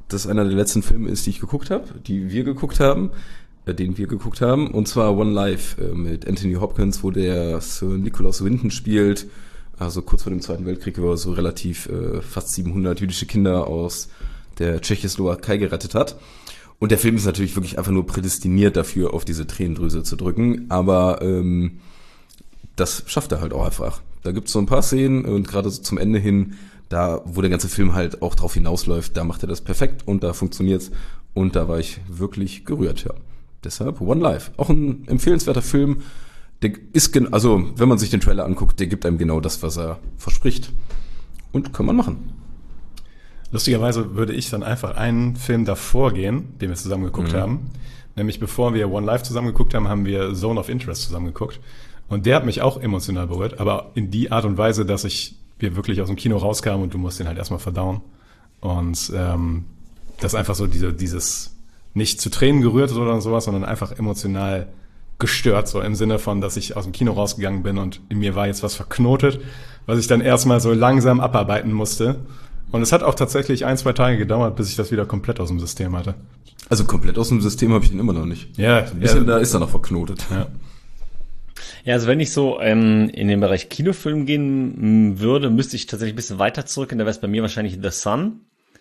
das einer der letzten Filme ist, die ich geguckt habe, den wir geguckt haben. Und zwar One Life mit Anthony Hopkins, wo der Sir Nicholas Winton spielt. Also kurz vor dem Zweiten Weltkrieg, wo er so relativ fast 700 jüdische Kinder aus der Tschechoslowakei gerettet hat. Und der Film ist natürlich wirklich einfach nur prädestiniert dafür, auf diese Tränendrüse zu drücken. Aber das schafft er halt auch einfach. Da gibt's so ein paar Szenen und gerade so zum Ende hin, da wo der ganze Film halt auch drauf hinausläuft, da macht er das perfekt und da funktioniert's. Und da war ich wirklich gerührt, ja. Deshalb One Life. Auch ein empfehlenswerter Film. Der ist, also wenn man sich den Trailer anguckt, der gibt einem genau das, was er verspricht. Und kann man machen. Lustigerweise würde ich dann einfach einen Film davor gehen, den wir zusammen geguckt haben. Nämlich bevor wir One Life zusammen geguckt haben, haben wir Zone of Interest zusammen geguckt. Und der hat mich auch emotional berührt, aber in die Art und Weise, dass wir wirklich aus dem Kino rauskamen und du musst den halt erstmal verdauen. Und das einfach so dieses nicht zu Tränen gerührt oder sowas, sondern einfach emotional gestört, so im Sinne von, dass ich aus dem Kino rausgegangen bin und in mir war jetzt was verknotet, was ich dann erstmal so langsam abarbeiten musste. Und es hat auch tatsächlich 1-2 Tage gedauert, bis ich das wieder komplett aus dem System hatte. Also komplett aus dem System habe ich ihn immer noch nicht. Ja, ein bisschen da ist er noch verknotet. Ja, also wenn ich so in den Bereich Kinofilm gehen würde, müsste ich tatsächlich ein bisschen weiter zurück. Und da wäre es bei mir wahrscheinlich The Son.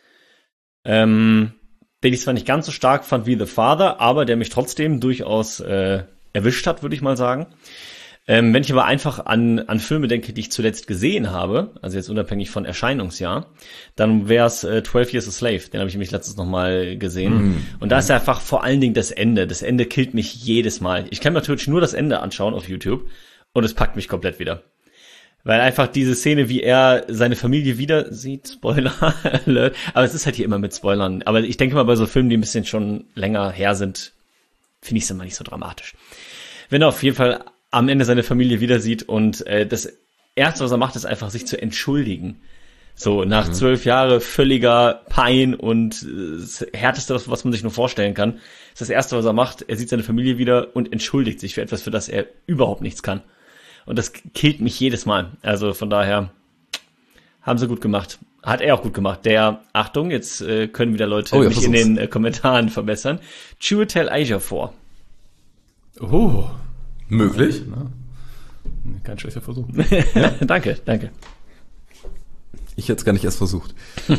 Den ich zwar nicht ganz so stark fand wie The Father, aber der mich trotzdem durchaus erwischt hat, würde ich mal sagen. Wenn ich aber einfach an Filme denke, die ich zuletzt gesehen habe, also jetzt unabhängig von Erscheinungsjahr, dann wäre es 12 Years a Slave. Den habe ich nämlich letztens nochmal gesehen. Und da ist einfach vor allen Dingen das Ende. Das Ende killt mich jedes Mal. Ich kann mir natürlich nur das Ende anschauen auf YouTube und es packt mich komplett wieder. Weil einfach diese Szene, wie er seine Familie wieder sieht, Spoiler Alert, aber es ist halt hier immer mit Spoilern. Aber ich denke mal, bei so Filmen, die ein bisschen schon länger her sind, finde ich es immer nicht so dramatisch. Wenn er auf jeden Fall am Ende seine Familie wieder sieht und das Erste, was er macht, ist einfach sich zu entschuldigen. So nach 12 Jahre völliger Pein und das Härteste, was man sich nur vorstellen kann, ist das Erste, was er macht. Er sieht seine Familie wieder und entschuldigt sich für etwas, für das er überhaupt nichts kann. Und das killt mich jedes Mal. Also von daher haben sie gut gemacht. Hat er auch gut gemacht. Achtung, jetzt können wieder Leute mich in den Kommentaren verbessern. Chiwetel Ejiofor. Oh. Möglich? Ja. Kein schlechter Versuch. Ja. Danke. Ich hätte es gar nicht erst versucht.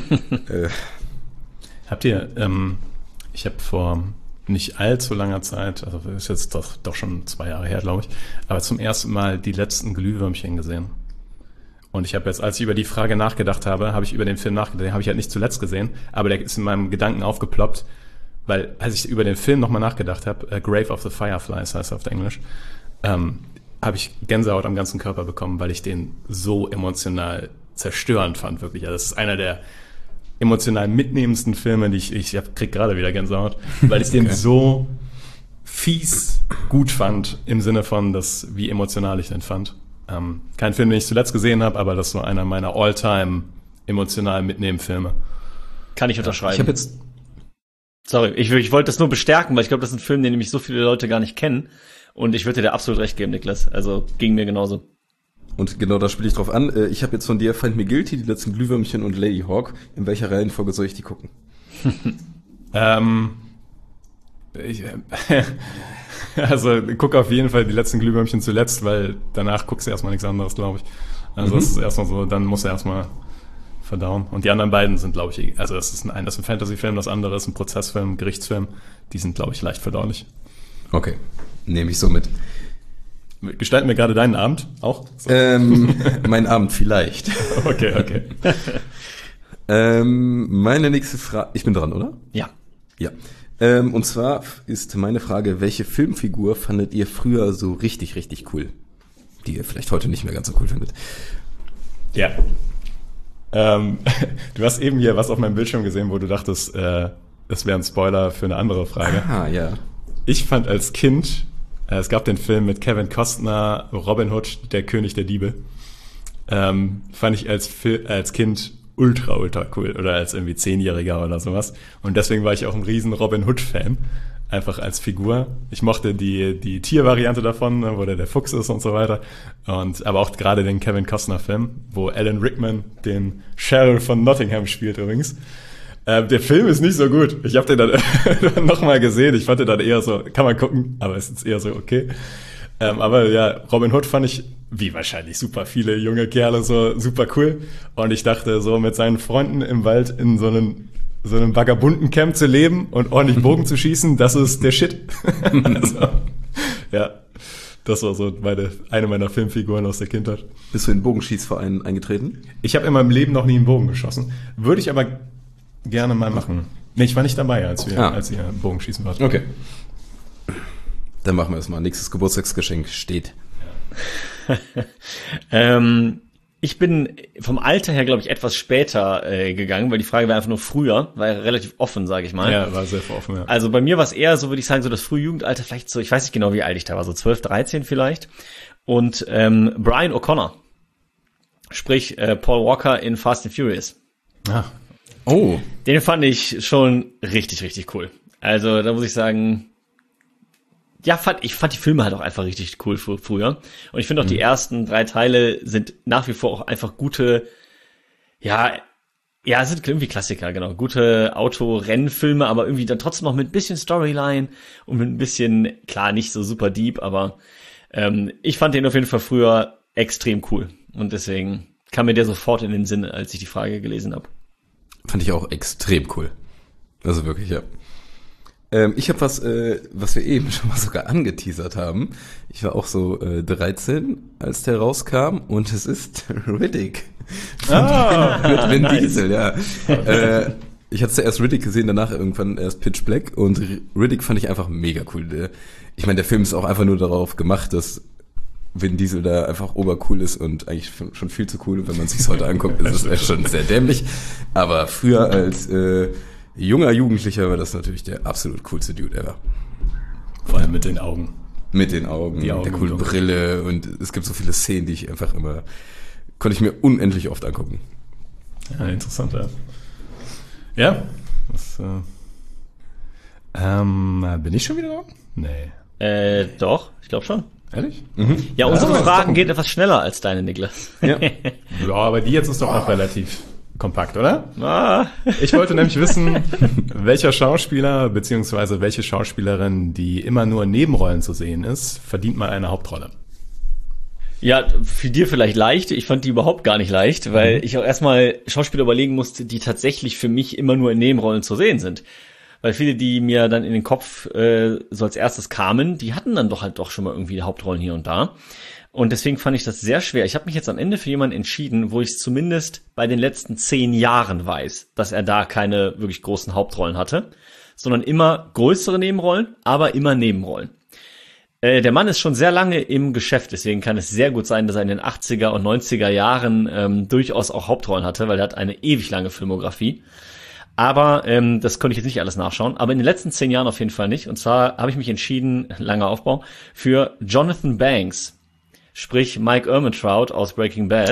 Habt ihr, ich habe vor nicht allzu langer Zeit, also ist jetzt doch schon 2 Jahre her, glaube ich, aber zum ersten Mal die letzten Glühwürmchen gesehen. Und ich habe jetzt, als ich über die Frage nachgedacht habe, habe ich über den Film nachgedacht, den habe ich halt nicht zuletzt gesehen, aber der ist in meinem Gedanken aufgeploppt, weil als ich über den Film nochmal nachgedacht habe, Grave of the Fireflies heißt er auf Englisch, habe ich Gänsehaut am ganzen Körper bekommen, weil ich den so emotional zerstörend fand, wirklich. Also das ist einer der emotional mitnehmendsten Filme, die ich krieg gerade wieder Gänsehaut, weil ich den so fies gut fand, im Sinne von, wie emotional ich den fand. Kein Film, den ich zuletzt gesehen habe, aber das ist so einer meiner all-time emotional mitnehmen Filme. Kann ich unterschreiben. Ich habe jetzt... Sorry, ich wollte das nur bestärken, weil ich glaube, das ist ein Film, den nämlich so viele Leute gar nicht kennen. Und ich würde dir absolut recht geben, Niklas. Also ging mir genauso. Und genau da spiele ich drauf an. Ich habe jetzt von dir Find Me Guilty, die letzten Glühwürmchen und Lady Hawk. In welcher Reihenfolge soll ich die gucken? Also guck auf jeden Fall die letzten Glühwürmchen zuletzt, weil danach guckst du erstmal nichts anderes, glaube ich. Also das ist erstmal so, dann musst du erstmal verdauen. Und die anderen beiden sind, glaube ich, also das ist ein Fantasy-Film, das andere ist ein Prozessfilm, ein Gerichtsfilm. Die sind, glaube ich, leicht verdaulich. Okay, nehme ich so mit. Gestalten wir gerade deinen Abend auch? So. Mein Abend vielleicht. Okay. Meine nächste Frage, ich bin dran, oder? Ja. Ja. Und zwar ist meine Frage, welche Filmfigur fandet ihr früher so richtig, richtig cool? Die ihr vielleicht heute nicht mehr ganz so cool findet. Ja. Du hast eben hier was auf meinem Bildschirm gesehen, wo du dachtest, das wäre ein Spoiler für eine andere Frage. Ah, ja. Ich fand als Kind, es gab den Film mit Kevin Costner, Robin Hood, der König der Diebe. Fand ich als Kind ultra cool oder als irgendwie 10-Jähriger oder sowas. Und deswegen war ich auch ein riesen Robin Hood-Fan, einfach als Figur. Ich mochte die Tiervariante davon, wo der Fuchs ist und so weiter. Aber auch gerade den Kevin Costner-Film, wo Alan Rickman den Sheriff von Nottingham spielt übrigens. Der Film ist nicht so gut. Ich habe den dann nochmal gesehen. Ich fand den dann eher so, kann man gucken, aber es ist eher so okay. Aber ja, Robin Hood fand ich, wie wahrscheinlich super viele junge Kerle, so super cool. Und ich dachte, so mit seinen Freunden im Wald in so einem vagabunden Camp zu leben und ordentlich Bogen zu schießen, das ist der Shit. Also, ja, das war so eine meiner Filmfiguren aus der Kindheit. Bist du in den Bogenschießverein eingetreten? Ich habe in meinem Leben noch nie einen Bogen geschossen. Würde ich aber gerne mal machen. Nee, ich war nicht dabei, als ihr Bogenschießen wart. Okay. Dann machen wir das mal. Nächstes Geburtstagsgeschenk steht. Ich bin vom Alter her, glaube ich, etwas später gegangen, weil die Frage war einfach nur früher, war ja relativ offen, sage ich mal. Ja, war sehr offen, ja. Also bei mir war es eher so, würde ich sagen, so das frühe Jugendalter, vielleicht so, ich weiß nicht genau, wie alt ich da war, so 12, 13 vielleicht. Und Brian O'Connor, sprich Paul Walker in Fast and Furious. Ah. Oh. Den fand ich schon richtig, richtig cool. Also da muss ich sagen, ja, ich fand die Filme halt auch einfach richtig cool früher. Und ich finde auch, die ersten 3 Teile sind nach wie vor auch einfach gute, sind irgendwie Klassiker, genau. Gute Autorennfilme, aber irgendwie dann trotzdem noch mit ein bisschen Storyline und mit ein bisschen, klar, nicht so super deep, aber ich fand den auf jeden Fall früher extrem cool. Und deswegen kam mir der sofort in den Sinn, als ich die Frage gelesen habe. Fand ich auch extrem cool. Also wirklich, ja. Ich habe was wir eben schon mal sogar angeteasert haben. Ich war auch so 13, als der rauskam, und es ist Riddick. Mit Vin Diesel, ja. Ich hatte zuerst Riddick gesehen, danach irgendwann erst Pitch Black, und Riddick fand ich einfach mega cool. Ich meine, der Film ist auch einfach nur darauf gemacht, dass Vin Diesel da einfach obercool ist und eigentlich schon viel zu cool. Und wenn man sich's heute anguckt, ist es schon sehr dämlich. Aber früher als junger Jugendlicher war das natürlich der absolut coolste Dude ever. Vor allem mit den Augen. Mit den Augen, die Augen, der coolen Brille, und es gibt so viele Szenen, die ich einfach konnte ich mir unendlich oft angucken. Ja, interessant, ja. Ja, bin ich schon wieder dran? Nee. Doch, ich glaube schon. Ehrlich? Ja, unsere Fragen gehen etwas schneller als deine, Niklas. Ja. Ja, aber die jetzt ist doch auch relativ kompakt, oder? Ich wollte nämlich wissen, welcher Schauspieler bzw. welche Schauspielerin, die immer nur in Nebenrollen zu sehen ist, verdient mal eine Hauptrolle. Ja, für dir vielleicht leicht. Ich fand die überhaupt gar nicht leicht, weil ich auch erstmal Schauspieler überlegen musste, die tatsächlich für mich immer nur in Nebenrollen zu sehen sind. Weil viele, die mir dann in den Kopf so als erstes kamen, die hatten dann doch schon mal irgendwie Hauptrollen hier und da. Und deswegen fand ich das sehr schwer. Ich habe mich jetzt am Ende für jemanden entschieden, wo ich es zumindest bei den letzten 10 Jahren weiß, dass er da keine wirklich großen Hauptrollen hatte, sondern immer größere Nebenrollen, aber immer Nebenrollen. Der Mann ist schon sehr lange im Geschäft, deswegen kann es sehr gut sein, dass er in den 80er und 90er Jahren durchaus auch Hauptrollen hatte, weil er hat eine ewig lange Filmografie. Aber das konnte ich jetzt nicht alles nachschauen. Aber in den letzten 10 Jahren auf jeden Fall nicht. Und zwar habe ich mich entschieden, langer Aufbau, für Jonathan Banks. Sprich Mike Ehrmantraut aus Breaking Bad.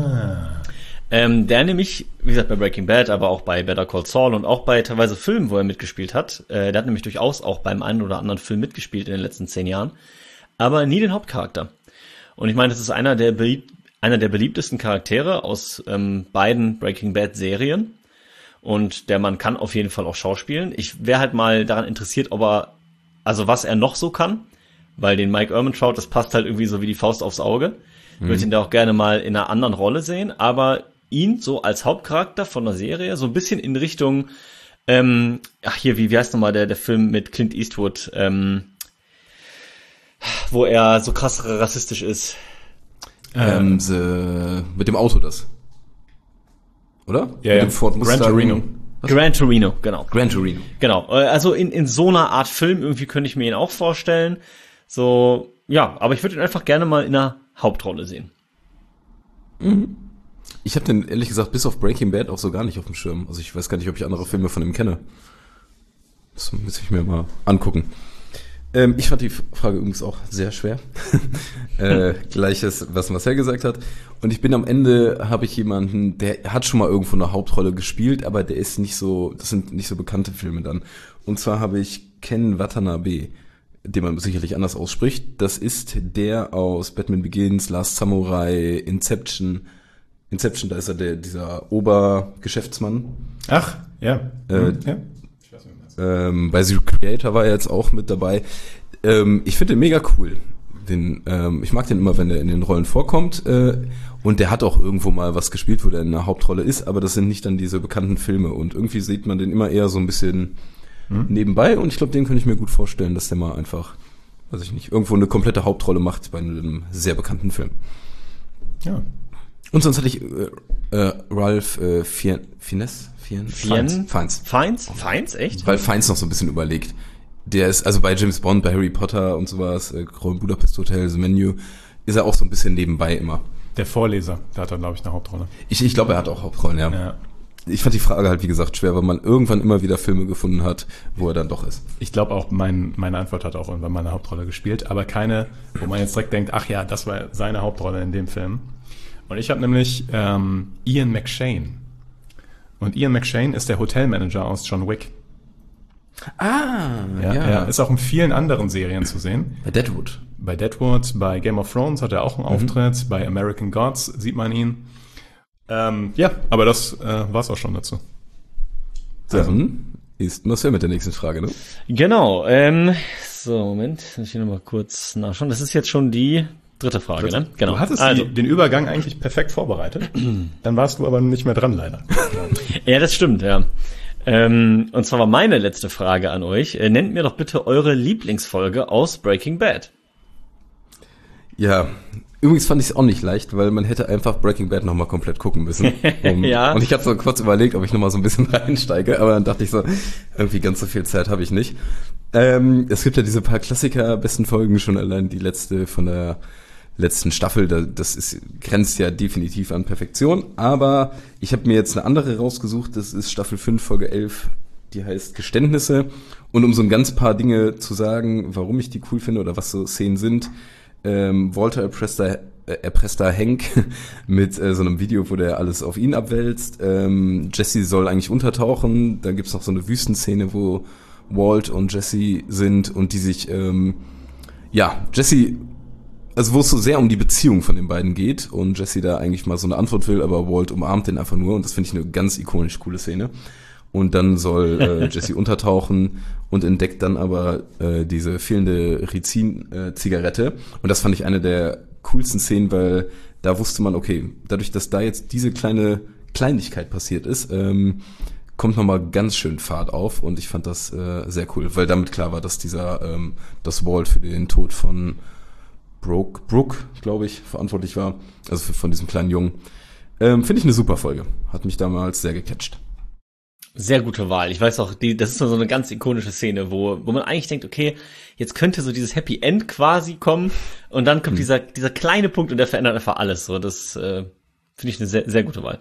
Der nämlich, wie gesagt, bei Breaking Bad, aber auch bei Better Call Saul und auch bei teilweise Filmen, wo er mitgespielt hat. Der hat nämlich durchaus auch beim einen oder anderen Film mitgespielt in den letzten 10 Jahren. Aber nie den Hauptcharakter. Und ich meine, das ist einer der beliebtesten Charaktere aus beiden Breaking Bad Serien. Und der Mann kann auf jeden Fall auch schauspielen. Ich wäre halt mal daran interessiert, was er noch so kann. Weil den Mike Ehrmantraut, das passt halt irgendwie so wie die Faust aufs Auge. Ich würde ihn da auch gerne mal in einer anderen Rolle sehen. Aber ihn so als Hauptcharakter von der Serie, so ein bisschen in Richtung, wie heißt nochmal der Film mit Clint Eastwood, wo er so krass rassistisch ist. Mit dem Auto das. Oder? Ja, mit dem Ford Mustang. Gran Torino. Gran Torino, genau. Gran Torino. Genau, also in so einer Art Film irgendwie könnte ich mir ihn auch vorstellen. So, ja, aber ich würde ihn einfach gerne mal in einer Hauptrolle sehen. Ich habe den ehrlich gesagt bis auf Breaking Bad auch so gar nicht auf dem Schirm. Also ich weiß gar nicht, ob ich andere Filme von ihm kenne. Das muss ich mir mal angucken. Ich fand die Frage übrigens auch sehr schwer. Gleiches, was Marcel gesagt hat. Und ich bin am Ende, habe ich jemanden, der hat schon mal irgendwo eine Hauptrolle gespielt, aber der ist nicht so, das sind nicht so bekannte Filme dann. Und zwar habe ich Ken Watanabe, den man sicherlich anders ausspricht. Das ist der aus Batman Begins, Last Samurai, Inception, da ist er dieser Obergeschäftsmann. Ach, Ja. Ja. Ich weiß nicht mehr. Bei The Creator war er jetzt auch mit dabei. Ich finde den mega cool. Ich mag den immer, wenn er in den Rollen vorkommt. Und der hat auch irgendwo mal was gespielt, wo der in einer Hauptrolle ist, aber das sind nicht dann diese bekannten Filme. Und irgendwie sieht man den immer eher so ein bisschen nebenbei. Und ich glaube, den könnte ich mir gut vorstellen, dass der mal einfach, weiß ich nicht, irgendwo eine komplette Hauptrolle macht bei einem sehr bekannten Film. Ja. Und sonst hatte ich Ralph Fiennes, echt? weil Fiennes noch so ein bisschen überlegt. Der ist, also bei James Bond, bei Harry Potter und sowas, Grand Budapest Hotel, The Menu, ist er auch so ein bisschen nebenbei immer. Der Vorleser, der hat dann, glaube ich, eine Hauptrolle. Ich glaube, er hat auch Hauptrollen, ja. Ja. Ich fand die Frage halt, wie gesagt, schwer, weil man irgendwann immer wieder Filme gefunden hat, wo er dann doch ist. Ich glaube auch, meine Antwort hat auch irgendwann mal eine Hauptrolle gespielt, aber keine, wo man jetzt direkt denkt, ach ja, das war seine Hauptrolle in dem Film. Und ich habe nämlich Ian McShane. Und Ian McShane ist der Hotelmanager aus John Wick. Ah, Er ist auch in vielen anderen Serien zu sehen. Bei Deadwood. Bei Deadwood, bei Game of Thrones hat er auch einen Auftritt, bei American Gods sieht man ihn. Aber das war's auch schon dazu. Dann ist Marcel mit der nächsten Frage, ne? Genau. Moment, muss ich hier nochmal kurz nachschauen. Das ist jetzt schon die dritte Frage, ne? Genau. Du hattest den Übergang eigentlich perfekt vorbereitet. Dann warst du aber nicht mehr dran, leider. Ja, das stimmt, ja. Und zwar war meine letzte Frage an euch. Nennt mir doch bitte eure Lieblingsfolge aus Breaking Bad. Ja, übrigens fand ich es auch nicht leicht, weil man hätte einfach Breaking Bad nochmal komplett gucken müssen. Ja. Und ich habe so kurz überlegt, ob ich nochmal so ein bisschen reinsteige, aber dann dachte ich so, irgendwie ganz so viel Zeit habe ich nicht. Es gibt ja diese paar Klassiker, besten Folgen, schon allein die letzte von der letzten Staffel, grenzt ja definitiv an Perfektion, aber ich habe mir jetzt eine andere rausgesucht, das ist Staffel 5, Folge 11, die heißt Geständnisse, und um so ein ganz paar Dinge zu sagen, warum ich die cool finde oder was so Szenen sind, Walter erpresst da Hank mit so einem Video, wo der alles auf ihn abwälzt. Jesse soll eigentlich untertauchen. Da gibt's noch so eine Wüstenszene, wo Walt und Jesse sind und die sich, Jesse, also wo es so sehr um die Beziehung von den beiden geht und Jesse da eigentlich mal so eine Antwort will, aber Walt umarmt den einfach nur und das finde ich eine ganz ikonisch coole Szene. Und dann soll Jesse untertauchen und entdeckt dann aber diese fehlende Rizin-Zigarette. Und das fand ich eine der coolsten Szenen, weil da wusste man, okay, dadurch, dass da jetzt diese Kleinigkeit passiert ist, kommt nochmal ganz schön Fahrt auf. Und ich fand das sehr cool, weil damit klar war, dass das Walt für den Tod von Brooke, glaube ich, verantwortlich war. Also von diesem kleinen Jungen. Finde ich eine super Folge. Hat mich damals sehr gecatcht. Sehr gute Wahl. Ich weiß auch, das ist so eine ganz ikonische Szene, wo man eigentlich denkt, okay, jetzt könnte so dieses Happy End quasi kommen und dann kommt dieser kleine Punkt und der verändert einfach alles. So, das finde ich eine sehr, sehr gute Wahl.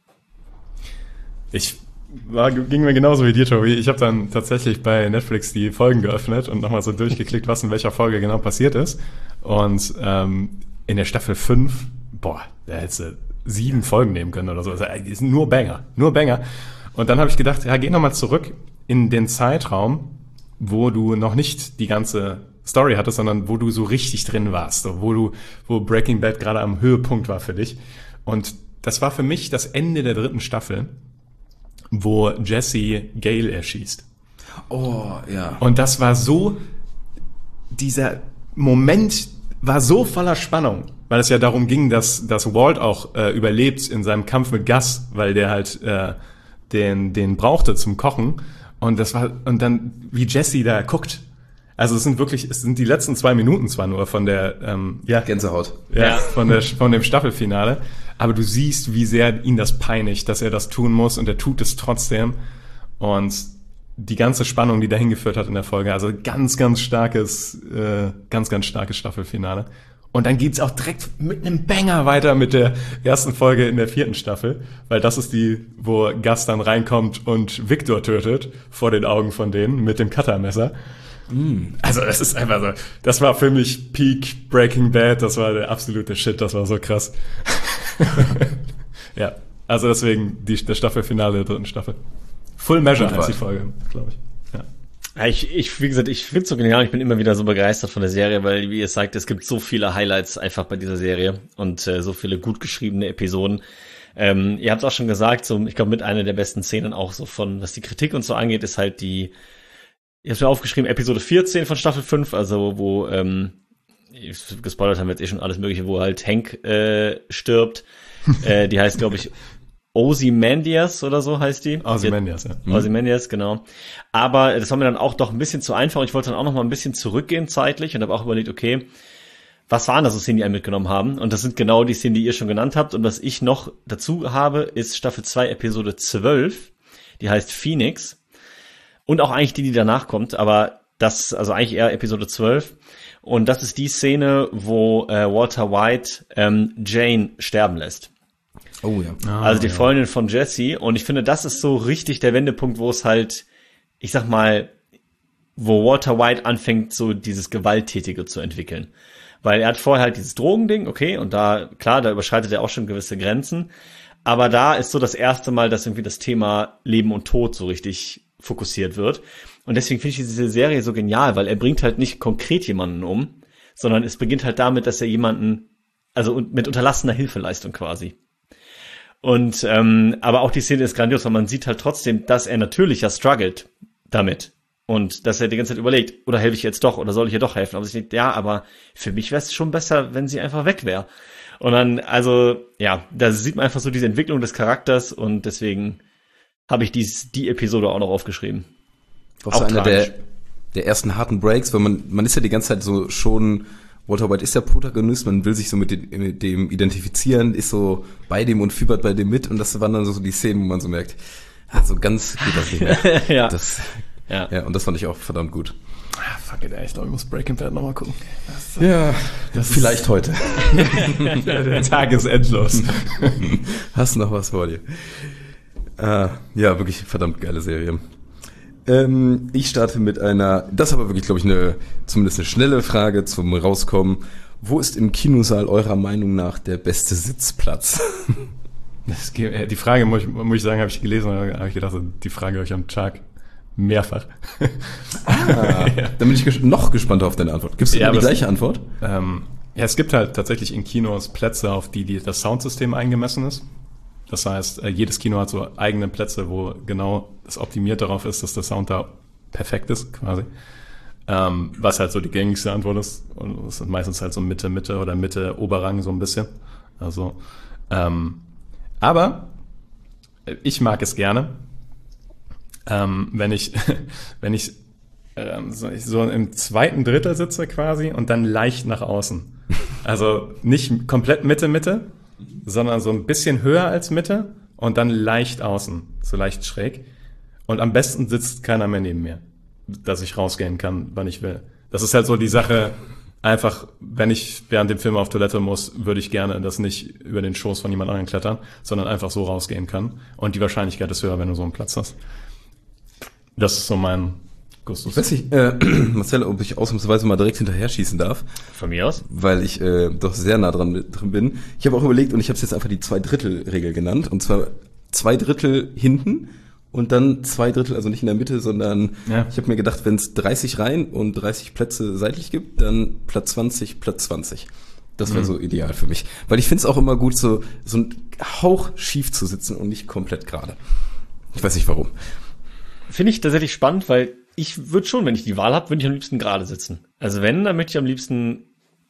Ging mir genauso wie dir, Tobi. Ich habe dann tatsächlich bei Netflix die Folgen geöffnet und nochmal so durchgeklickt, was in welcher Folge genau passiert ist. Und in der Staffel 5, da hättest du 7 Folgen nehmen können oder so. Die sind nur Banger. Und dann habe ich gedacht, geh nochmal zurück in den Zeitraum, wo du noch nicht die ganze Story hattest, sondern wo du so richtig drin warst, so, wo Breaking Bad gerade am Höhepunkt war für dich. Und das war für mich das Ende der 3. Staffel, wo Jesse Gale erschießt. Oh, ja. Und das war so, dieser Moment war so voller Spannung, weil es ja darum ging, dass Walt auch überlebt in seinem Kampf mit Gus, weil der halt den brauchte zum Kochen. Und dann, wie Jesse da guckt. Also es sind die letzten 2 Minuten zwar nur von der, Gänsehaut. Ja, von dem Staffelfinale. Aber du siehst, wie sehr ihn das peinigt, dass er das tun muss und er tut es trotzdem. Und die ganze Spannung, die dahin geführt hat in der Folge, also ganz, ganz starkes Staffelfinale. Und dann geht's auch direkt mit einem Banger weiter mit der ersten Folge in der 4. Staffel, weil das ist die, wo Gus dann reinkommt und Victor tötet vor den Augen von denen mit dem Cuttermesser. Also das ist einfach so, das war für mich Peak Breaking Bad, das war der absolute Shit, das war so krass. Ja, also deswegen das Staffelfinale der 3. Staffel. Full Measure heißt die Folge, glaube ich. Ja, wie gesagt, ich find's so genial. Ich bin immer wieder so begeistert von der Serie, weil, wie ihr sagt, es gibt so viele Highlights einfach bei dieser Serie und so viele gut geschriebene Episoden. Ihr habt auch schon gesagt, so, ich glaube, mit einer der besten Szenen auch so von, was die Kritik und so angeht, ist halt ich hab's mir aufgeschrieben, Episode 14 von Staffel 5, also wo, gespoilert haben wir jetzt schon alles Mögliche, wo halt Hank stirbt. Die heißt, glaube ich, Ozymandias oder so heißt die. Ozymandias, ja. Ozymandias, genau. Aber das war mir dann auch doch ein bisschen zu einfach. Ich wollte dann auch noch mal ein bisschen zurückgehen zeitlich und habe auch überlegt, okay, was waren das so Szenen, die einen mitgenommen haben? Und das sind genau die Szenen, die ihr schon genannt habt. Und was ich noch dazu habe, ist Staffel 2, Episode 12. Die heißt Phoenix. Und auch eigentlich die danach kommt. Aber das, also eigentlich eher Episode 12. Und das ist die Szene, wo Walter White Jane sterben lässt. Oh ja. Also die Freundin von Jesse. Und ich finde, das ist so richtig der Wendepunkt, wo es halt, ich sag mal, wo Walter White anfängt, so dieses Gewalttätige zu entwickeln. Weil er hat vorher halt dieses Drogending, okay, und da, klar, da überschreitet er auch schon gewisse Grenzen. Aber da ist so das erste Mal, dass irgendwie das Thema Leben und Tod so richtig fokussiert wird. Und deswegen finde ich diese Serie so genial, weil er bringt halt nicht konkret jemanden um, sondern es beginnt halt damit, dass er jemanden, also mit unterlassener Hilfeleistung quasi. Und aber auch die Szene ist grandios, weil man sieht halt trotzdem, dass er natürlich ja struggelt damit. Und dass er die ganze Zeit überlegt, oder helfe ich jetzt doch, oder soll ich ihr doch helfen? Aber ich denke, ja, aber für mich wäre es schon besser, wenn sie einfach weg wäre. Und dann, also, ja, da sieht man einfach so diese Entwicklung des Charakters und deswegen habe ich die Episode auch noch aufgeschrieben. Auch so einer der ersten harten Breaks, weil man ist ja die ganze Zeit so schon, Walter White ist der Protagonist, man will sich so mit dem identifizieren, ist so bei dem und fiebert bei dem mit und das waren dann so die Szenen, wo man so merkt, so ganz geht das nicht mehr. Ja. Ja, und das fand ich auch verdammt gut. Fuck it, ey, ich glaube, ich muss Breaking Bad nochmal gucken. Das vielleicht heute. Der Tag ist endlos. Hast du noch was vor dir? Ja, wirklich verdammt geile Serie. Ich starte mit das ist aber wirklich, glaube ich, zumindest eine schnelle Frage zum Rauskommen. Wo ist im Kinosaal eurer Meinung nach der beste Sitzplatz? Die Frage, muss ich sagen, habe ich gelesen, habe ich gedacht, die Frage habe ich am Tag mehrfach. Ja. Dann bin ich noch gespannter auf deine Antwort. Gibst du die gleiche Antwort? Ja, es gibt halt tatsächlich in Kinos Plätze, auf die das Soundsystem eingemessen ist. Das heißt, jedes Kino hat so eigene Plätze, wo genau das optimiert darauf ist, dass der Sound da perfekt ist, quasi. Was halt so die gängigste Antwort ist. Und das ist meistens halt so Mitte oder Mitte, Oberrang so ein bisschen. Also, aber ich mag es gerne, wenn ich so im zweiten Drittel sitze quasi und dann leicht nach außen. Also nicht komplett Mitte, sondern so ein bisschen höher als Mitte und dann leicht außen, so leicht schräg. Und am besten sitzt keiner mehr neben mir, dass ich rausgehen kann, wann ich will. Das ist halt so die Sache, einfach, wenn ich während dem Film auf Toilette muss, würde ich gerne das nicht über den Schoß von jemand anderem klettern, sondern einfach so rausgehen kann. Und die Wahrscheinlichkeit ist höher, wenn du so einen Platz hast. Das ist so mein Gustus. Ich weiß nicht, Marcel, ob ich ausnahmsweise mal direkt hinterher schießen darf. Von mir aus? Weil ich doch sehr nah drin bin. Ich habe auch überlegt und ich habe es jetzt einfach die 2/3-Regel genannt. Und zwar 2/3 hinten und dann 2/3, also nicht in der Mitte, sondern ich habe mir gedacht, wenn es 30 Reihen und 30 Plätze seitlich gibt, dann Platz 20, Platz 20. Das wäre so ideal für mich. Weil ich finde es auch immer gut, so ein Hauch schief zu sitzen und nicht komplett gerade. Ich weiß nicht warum. Finde ich tatsächlich spannend, weil ich würde schon, wenn ich die Wahl habe, würde ich am liebsten gerade sitzen. Also wenn, dann möchte ich am liebsten,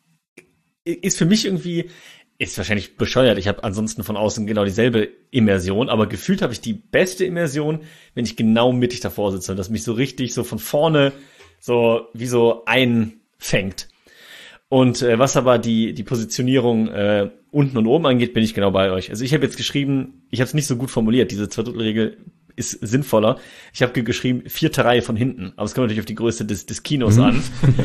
ist für mich irgendwie, ist wahrscheinlich bescheuert, ich habe ansonsten von außen genau dieselbe Immersion, aber gefühlt habe ich die beste Immersion, wenn ich genau mittig davor sitze und das mich so richtig so von vorne so wie so einfängt. Und was aber die Positionierung unten und oben angeht, bin ich genau bei euch. Also ich habe jetzt geschrieben, ich habe es nicht so gut formuliert, diese 2/3-Regel ist sinnvoller. Ich habe geschrieben 4. Reihe von hinten, aber es kommt natürlich auf die Größe des Kinos an.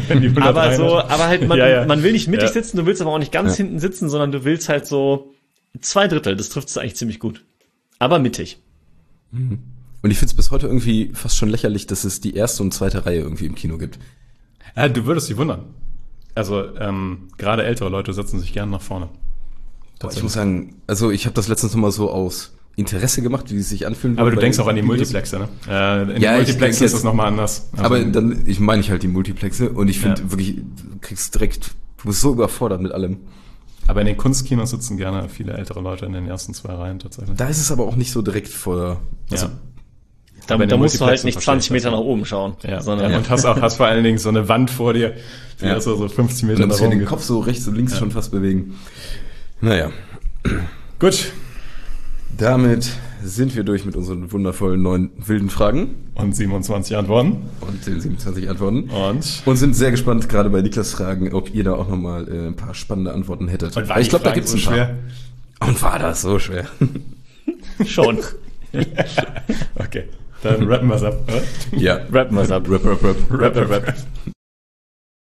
aber halt man will nicht mittig sitzen, du willst aber auch nicht ganz hinten sitzen, sondern du willst halt so 2/3, das trifft es eigentlich ziemlich gut. Aber mittig. Und ich finde es bis heute irgendwie fast schon lächerlich, dass es die 1. und 2. Reihe irgendwie im Kino gibt. Du würdest dich wundern. Also gerade ältere Leute setzen sich gerne nach vorne. Ich muss sagen, also ich habe das letztens noch mal so aus Interesse gemacht, wie es sich anfühlen. Aber du denkst auch an die Multiplexe, ne? In den Multiplexen ist das nochmal anders. Aber dann, ich meine halt die Multiplexe und ich finde wirklich, du bist so überfordert mit allem. Aber in den Kunstkinos sitzen gerne viele ältere Leute in den ersten 2 Reihen tatsächlich. Da ist es aber auch nicht so direkt vor. Also, Ja. Da, Aber in da den musst du halt Multiplexen nicht 20 verstehe ich Meter das, nach oben schauen, Ja. sondern Und hast vor allen Dingen so eine Wand vor dir, die Ja. so 50 Und Meter dann nach muss ich oben den Kopf so rechts und links schon fast bewegen. Naja, Gut. damit sind wir durch mit unseren wundervollen 9 wilden Fragen Und 27 Antworten. und den 27 Antworten. Und Sind sehr gespannt, gerade bei Niklas Fragen, ob ihr da auch nochmal ein paar spannende Antworten hättet. war Weil ich die glaube, da Frage gibt's so ein paar. schwer? Und war das so schwer? schon. Okay, dann rappen wir's ab. Oder? Ja. Rappen wir's ab. Rap. Rap.